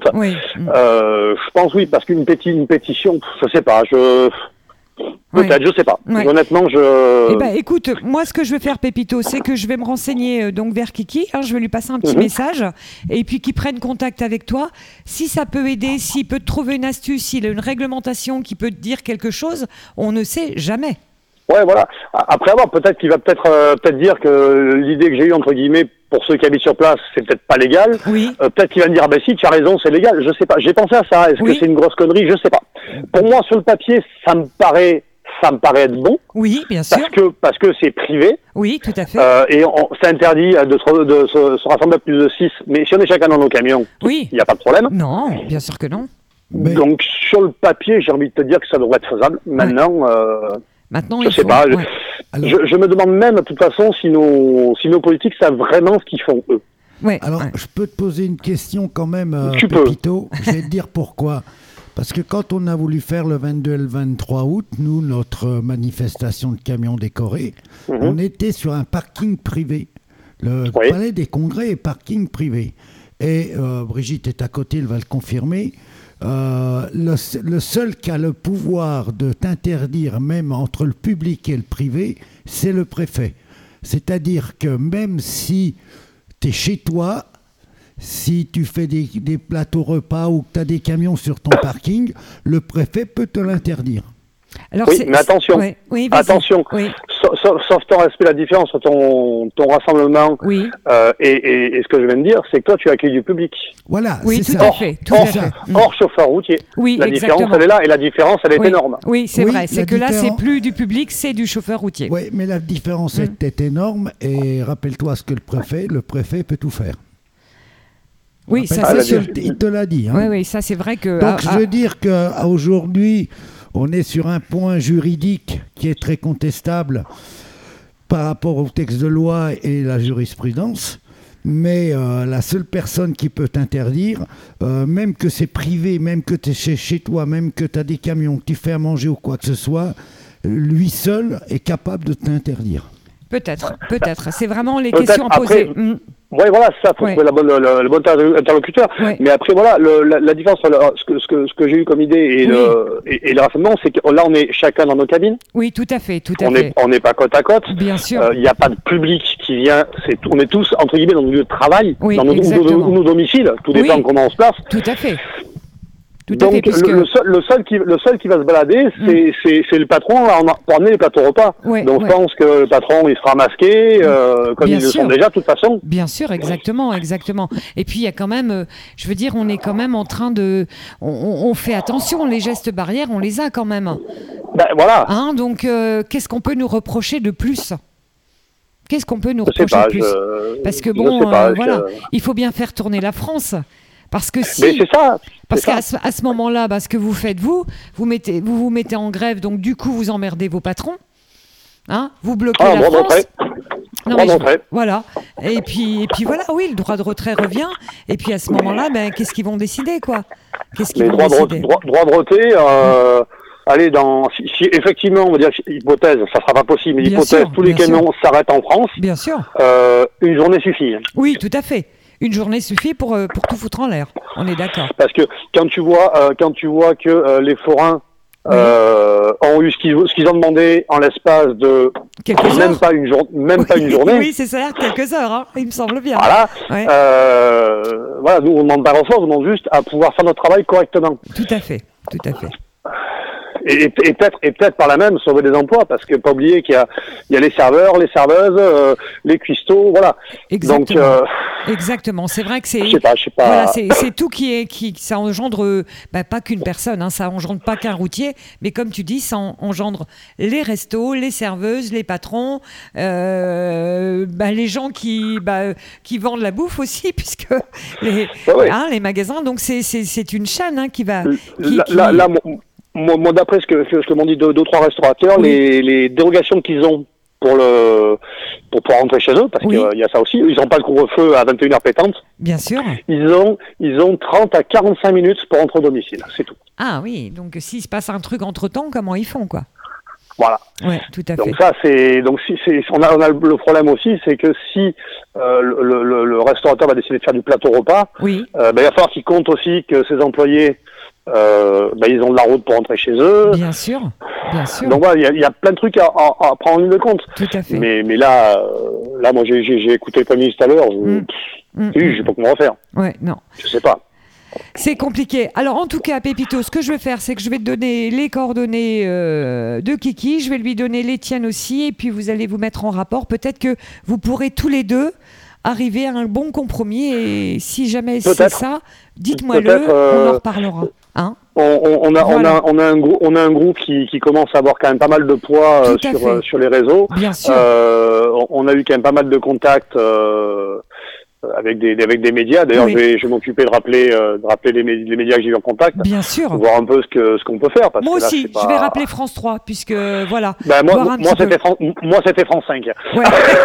Je pense parce qu'une pétition, je sais pas, peut-être, je sais pas. Honnêtement, écoute, moi ce que je vais faire, Pépito, c'est que je vais me renseigner donc vers Kiki, je vais lui passer un petit message, et puis qu'il prenne contact avec toi. Si ça peut aider, s'il peut te trouver une astuce, s'il a une réglementation qui peut te dire quelque chose, on ne sait jamais. Ouais, voilà. Après avoir, peut-être qu'il va peut-être dire que l'idée que j'ai eue, entre guillemets, pour ceux qui habitent sur place, c'est peut-être pas légal. Oui. Peut-être qu'il va me dire, si, tu as raison, c'est légal. Je sais pas. J'ai pensé à ça. Est-ce que c'est une grosse connerie? Je sais pas. Pour moi, sur le papier, ça me paraît être bon. Oui, bien sûr. Parce que c'est privé. Oui, tout à fait. Et c'est interdit de se rassembler à plus de 6. Mais si on est chacun dans nos camions, il n'y a pas de problème. Non, bien sûr que non. Donc, sur le papier, j'ai envie de te dire que ça devrait être faisable. Maintenant, je sais pas. Je me demande même, de toute façon, si nos politiques savent vraiment ce qu'ils font, eux. Alors, je peux te poser une question quand même, Pépito. Je vais te dire pourquoi. Parce que quand on a voulu faire le 22 et le 23 août, nous, notre manifestation de camions décorés, on était sur un parking privé. Le Palais des Congrès est parking privé. Et Brigitte est à côté, elle va le confirmer. Le seul qui a le pouvoir de t'interdire, même entre le public et le privé, c'est le préfet. C'est-à-dire que même si tu es chez toi, si tu fais des plateaux repas ou que tu as des camions sur ton parking, le préfet peut te l'interdire. Alors mais attention, attention. Sauf ton respect, la différence entre ton rassemblement et ce que je viens de dire, c'est que toi tu accueilles du public. Voilà, oui, c'est tout ça. à fait. Hors chauffeur routier. Oui, la différence elle est là, et la différence elle est énorme. Oui, c'est vrai. C'est que là c'est plus du public, c'est du chauffeur routier. Oui, mais la différence est énorme, et rappelle-toi ce que le préfet peut tout faire. Oui, ça c'est sûr. Il te l'a dit. Oui, ça c'est vrai que. Donc je veux dire qu'aujourd'hui, on est sur un point juridique qui est très contestable par rapport au texte de loi et la jurisprudence, mais la seule personne qui peut t'interdire, même que c'est privé, même que tu es chez toi, même que tu as des camions, que tu fais à manger ou quoi que ce soit, lui seul est capable de t'interdire. Peut-être. C'est vraiment les questions à poser. Oui, voilà, c'est ça, il faut trouver le bon interlocuteur. Ouais. Mais après, voilà, la différence entre ce que j'ai eu comme idée et le rassemblement, c'est que là, on est chacun dans nos cabines. Oui, tout à fait. On n'est pas côte à côte. Bien sûr. Il n'y a pas de public qui vient. On est tous, entre guillemets, dans nos lieux de travail, dans nos domiciles. Tout dépend comment on se place. Tout à fait. Donc le seul qui va se balader, c'est le patron pour amener les plateaux repas. Donc je pense que le patron il sera masqué comme ils le sont déjà de toute façon. Bien sûr, exactement. Et puis il y a quand même, je veux dire, on est quand même en train de, on fait attention, les gestes barrières, on les a quand même. Ben voilà. Donc qu'est-ce qu'on peut nous reprocher de plus ? Qu'est-ce qu'on peut nous reprocher de plus ? Parce que bon, voilà, il faut bien faire tourner la France. Parce que si, mais c'est ça. Parce qu'à ce moment-là, ce que vous faites, vous vous mettez en grève, donc du coup, vous emmerdez vos patrons, vous bloquez la France. Voilà. Et puis voilà, oui, le droit de retrait revient. Et puis à ce moment-là, qu'est-ce qu'ils vont décider, quoi ? Droit de retrait. Allez, si effectivement, on va dire hypothèse, ça sera pas possible. Mais hypothèse, tous les camions s'arrêtent en France. Bien sûr. Une journée suffit. Oui, tout à fait. Une journée suffit pour tout foutre en l'air. On est d'accord. Parce que quand tu vois que les forains ont eu ce qu'ils ont demandé en l'espace de même pas une journée. Oui, c'est ça, quelques heures. Il me semble bien. Voilà. Voilà, nous on demande pas grand-chose, on demande juste à pouvoir faire notre travail correctement. Tout à fait. Et peut-être par là même sauver des emplois, parce que pas oublier qu'il y a les serveurs, les serveuses, les cuistots, voilà. Exactement. Donc exactement. C'est vrai que c'est. Je sais pas. Voilà, c'est tout qui ça engendre pas qu'une personne, ça engendre pas qu'un routier, mais comme tu dis, ça engendre les restos, les serveuses, les patrons, les gens qui vendent la bouffe aussi, puisque les magasins. Donc c'est une chaîne qui va. Là, moi, d'après ce que m'ont dit deux ou trois restaurateurs, les dérogations qu'ils ont pour pouvoir rentrer chez eux, parce qu'il y a ça aussi, ils n'ont pas le couvre-feu à 21h pétante. Bien sûr. Ils ont 30 à 45 minutes pour rentrer au domicile, c'est tout. Ah oui, donc s'il se passe un truc entre-temps, comment ils font, quoi ? Voilà. Ouais, tout à fait. Donc ça, on a le problème aussi, c'est que si le restaurateur va décider de faire du plateau repas, il va falloir qu'il compte aussi que ses employés ils ont de la route pour rentrer chez eux. Bien sûr. Donc voilà, il y a plein de trucs à prendre en ligne de compte. Tout à fait. Mais là, moi j'ai écouté le Premier ministre tout à l'heure. Je sais pas comment refaire. Ouais, non. Je sais pas. C'est compliqué. Alors en tout cas, Pépito, ce que je vais faire, c'est que je vais te donner les coordonnées de Kiki. Je vais lui donner les tiennes aussi, et puis vous allez vous mettre en rapport. Peut-être que vous pourrez tous les deux arriver à un bon compromis. Et si jamais c'est ça, dites-moi-le. On en reparlera. On a un groupe qui commence à avoir quand même pas mal de poids sur les réseaux. Bien sûr. On a eu quand même pas mal de contacts avec des médias. D'ailleurs, je vais m'occuper de rappeler les médias que j'ai eu en contact. Bien sûr. Pour voir un peu ce qu'on peut faire. Parce moi que là, aussi, je vais rappeler France 3, puisque voilà. Moi, c'était France 5. Ouais.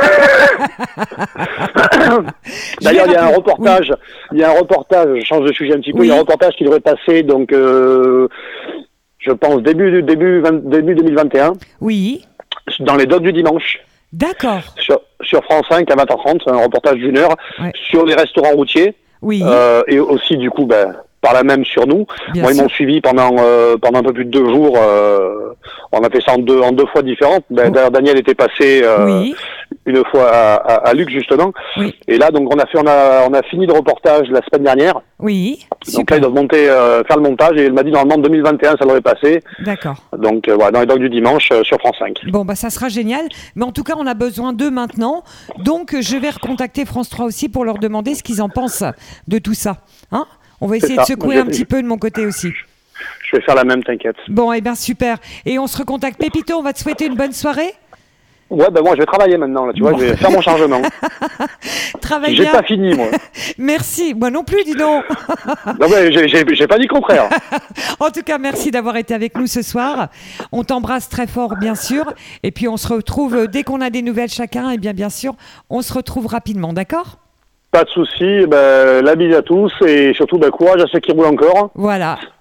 D'ailleurs, il y a un reportage. Il y a un reportage. Je change de sujet un petit peu. Il y a un reportage qui devrait passer. Donc, je pense début 2021. Oui. Dans les docs du dimanche. D'accord. Sur France 5 à 20h30, un reportage d'1 heure sur les restaurants routiers. Oui. Et aussi, du coup, par là même sur nous. Bien Moi, sûr. ils m'ont suivi pendant un peu plus de 2 jours. On a fait ça en deux fois différentes. D'ailleurs, Daniel était passé une fois à Luc, justement. Oui. Et là, donc, on a fini le reportage la semaine dernière. Oui. Donc là, ils doivent faire le montage. Et il m'a dit, normalement, 2021, ça devrait passer. D'accord. Donc, dans les docs du dimanche, sur France 5. Bon, ça sera génial. Mais en tout cas, on a besoin d'eux maintenant. Donc, je vais recontacter France 3 aussi pour leur demander ce qu'ils en pensent de tout ça. On va essayer de secouer un petit peu de mon côté aussi. Je vais faire la même, t'inquiète. Bon, super. Et on se recontacte. Pépito, on va te souhaiter une bonne soirée. Ouais, moi je vais travailler maintenant, là, tu vois, je vais faire mon chargement. Travaille bien. J'ai pas fini, moi. Merci, moi non plus, dis donc. Non, mais j'ai pas dit le contraire. En tout cas, merci d'avoir été avec nous ce soir. On t'embrasse très fort, bien sûr. Et puis on se retrouve dès qu'on a des nouvelles chacun. Et bien sûr, on se retrouve rapidement, d'accord ? Pas de souci. La bise à tous et surtout courage à ceux qui roulent encore. Voilà.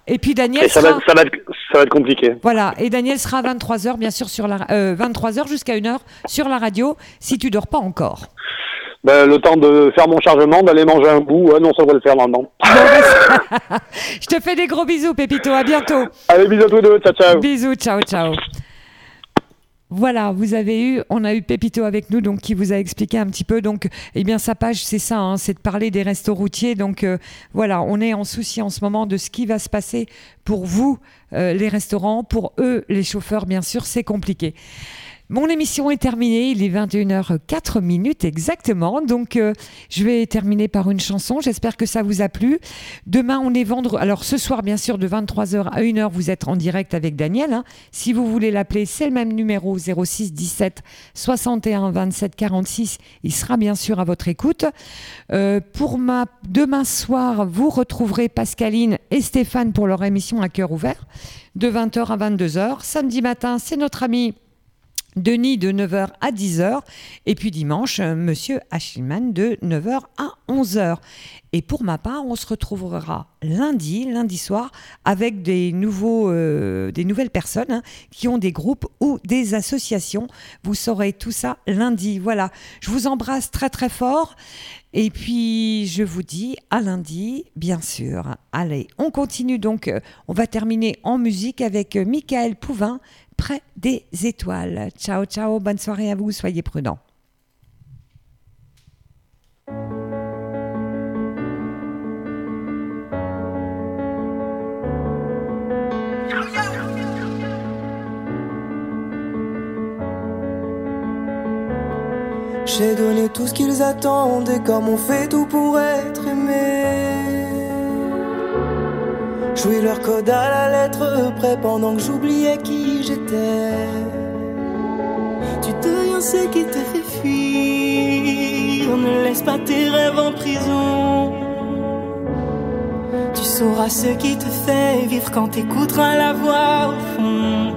Et puis Daniel ça va être compliqué. Voilà, et Daniel sera à 23h, bien sûr, 23h jusqu'à 1h sur la radio, si tu dors pas encore. Le temps de faire mon chargement, d'aller manger un bout, non, ça va le faire maintenant. Je te fais des gros bisous, Pépito, à bientôt. Allez, bisous à tous les deux, ciao, ciao. Bisous, ciao, ciao. Voilà, on a eu Pépito avec nous, donc qui vous a expliqué un petit peu. Donc, eh bien, sa page, c'est ça, hein, c'est de parler des restos routiers. Donc, voilà, on est en souci en ce moment de ce qui va se passer pour vous, les restaurants, pour eux, les chauffeurs, bien sûr, c'est compliqué. Mon émission est terminée, il est 21h04 exactement, donc je vais terminer par une chanson, j'espère que ça vous a plu. Demain on est vendredi, alors ce soir bien sûr de 23h à 1h vous êtes en direct avec Daniel, hein. Si vous voulez l'appeler c'est le même numéro 06 17 61 27 46, il sera bien sûr à votre écoute. Demain soir vous retrouverez Pascaline et Stéphane pour leur émission à cœur ouvert de 20h à 22h. Samedi matin c'est notre ami Denis de 9h à 10h et puis dimanche, Monsieur Achilman de 9h à 11h. Et pour ma part, on se retrouvera lundi soir avec des nouvelles personnes hein, qui ont des groupes ou des associations. Vous saurez tout ça lundi. Voilà, je vous embrasse très très fort et puis je vous dis à lundi, bien sûr. Allez, on continue donc, on va terminer en musique avec Michael Pouvin, Près des étoiles. Ciao, ciao, bonne soirée à vous, soyez prudents. J'ai donné tout ce qu'ils attendent et comme on fait tout pour être aimé. Jouer leur code à la lettre près pendant que j'oubliais qui j'étais. Tu deviens ce qui te fait fuir. Ne laisse pas tes rêves en prison. Tu sauras ce qui te fait vivre quand t'écouteras la voix au fond.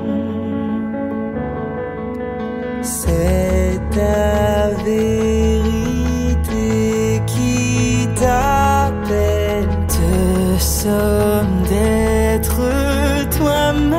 C'est ta vérité qui t'appelle. Te somme d'être toi-même.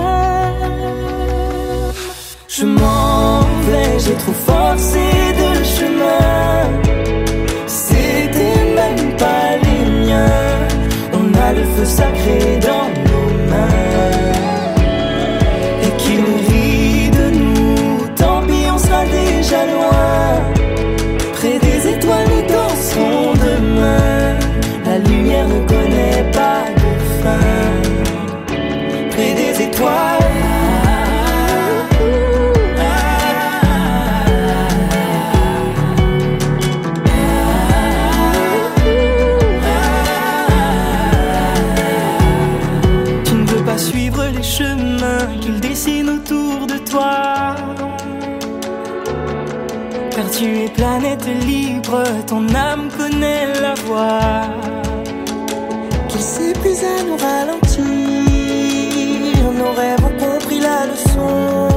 Je m'en vais, j'ai trop forcé de chemin. C'était même pas les miens. On a le feu sacré dans nos mains. Et qui nous rit de nous, tant pis on sera déjà loin. Près des étoiles nous danserons demain. La lumière ne connaît pas de fin. Près des étoiles. Tu ne veux pas suivre les chemins qu'ils dessinent autour de toi. Car tu es planète libre, ton âme connaît la voie. Qu'ils s'épuisent à nous ralentir, nos rêves ont compris la leçon.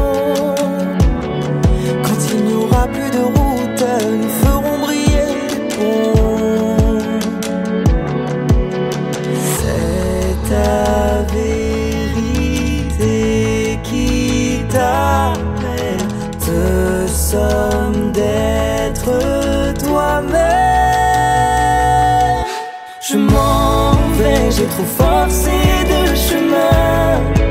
Quand il n'y aura plus de route, nous ferons briller les ponts. C'est ta vérité qui t'appelle. Te somme d'être toi-même. Je m'en vais, j'ai trop forcé de chemin.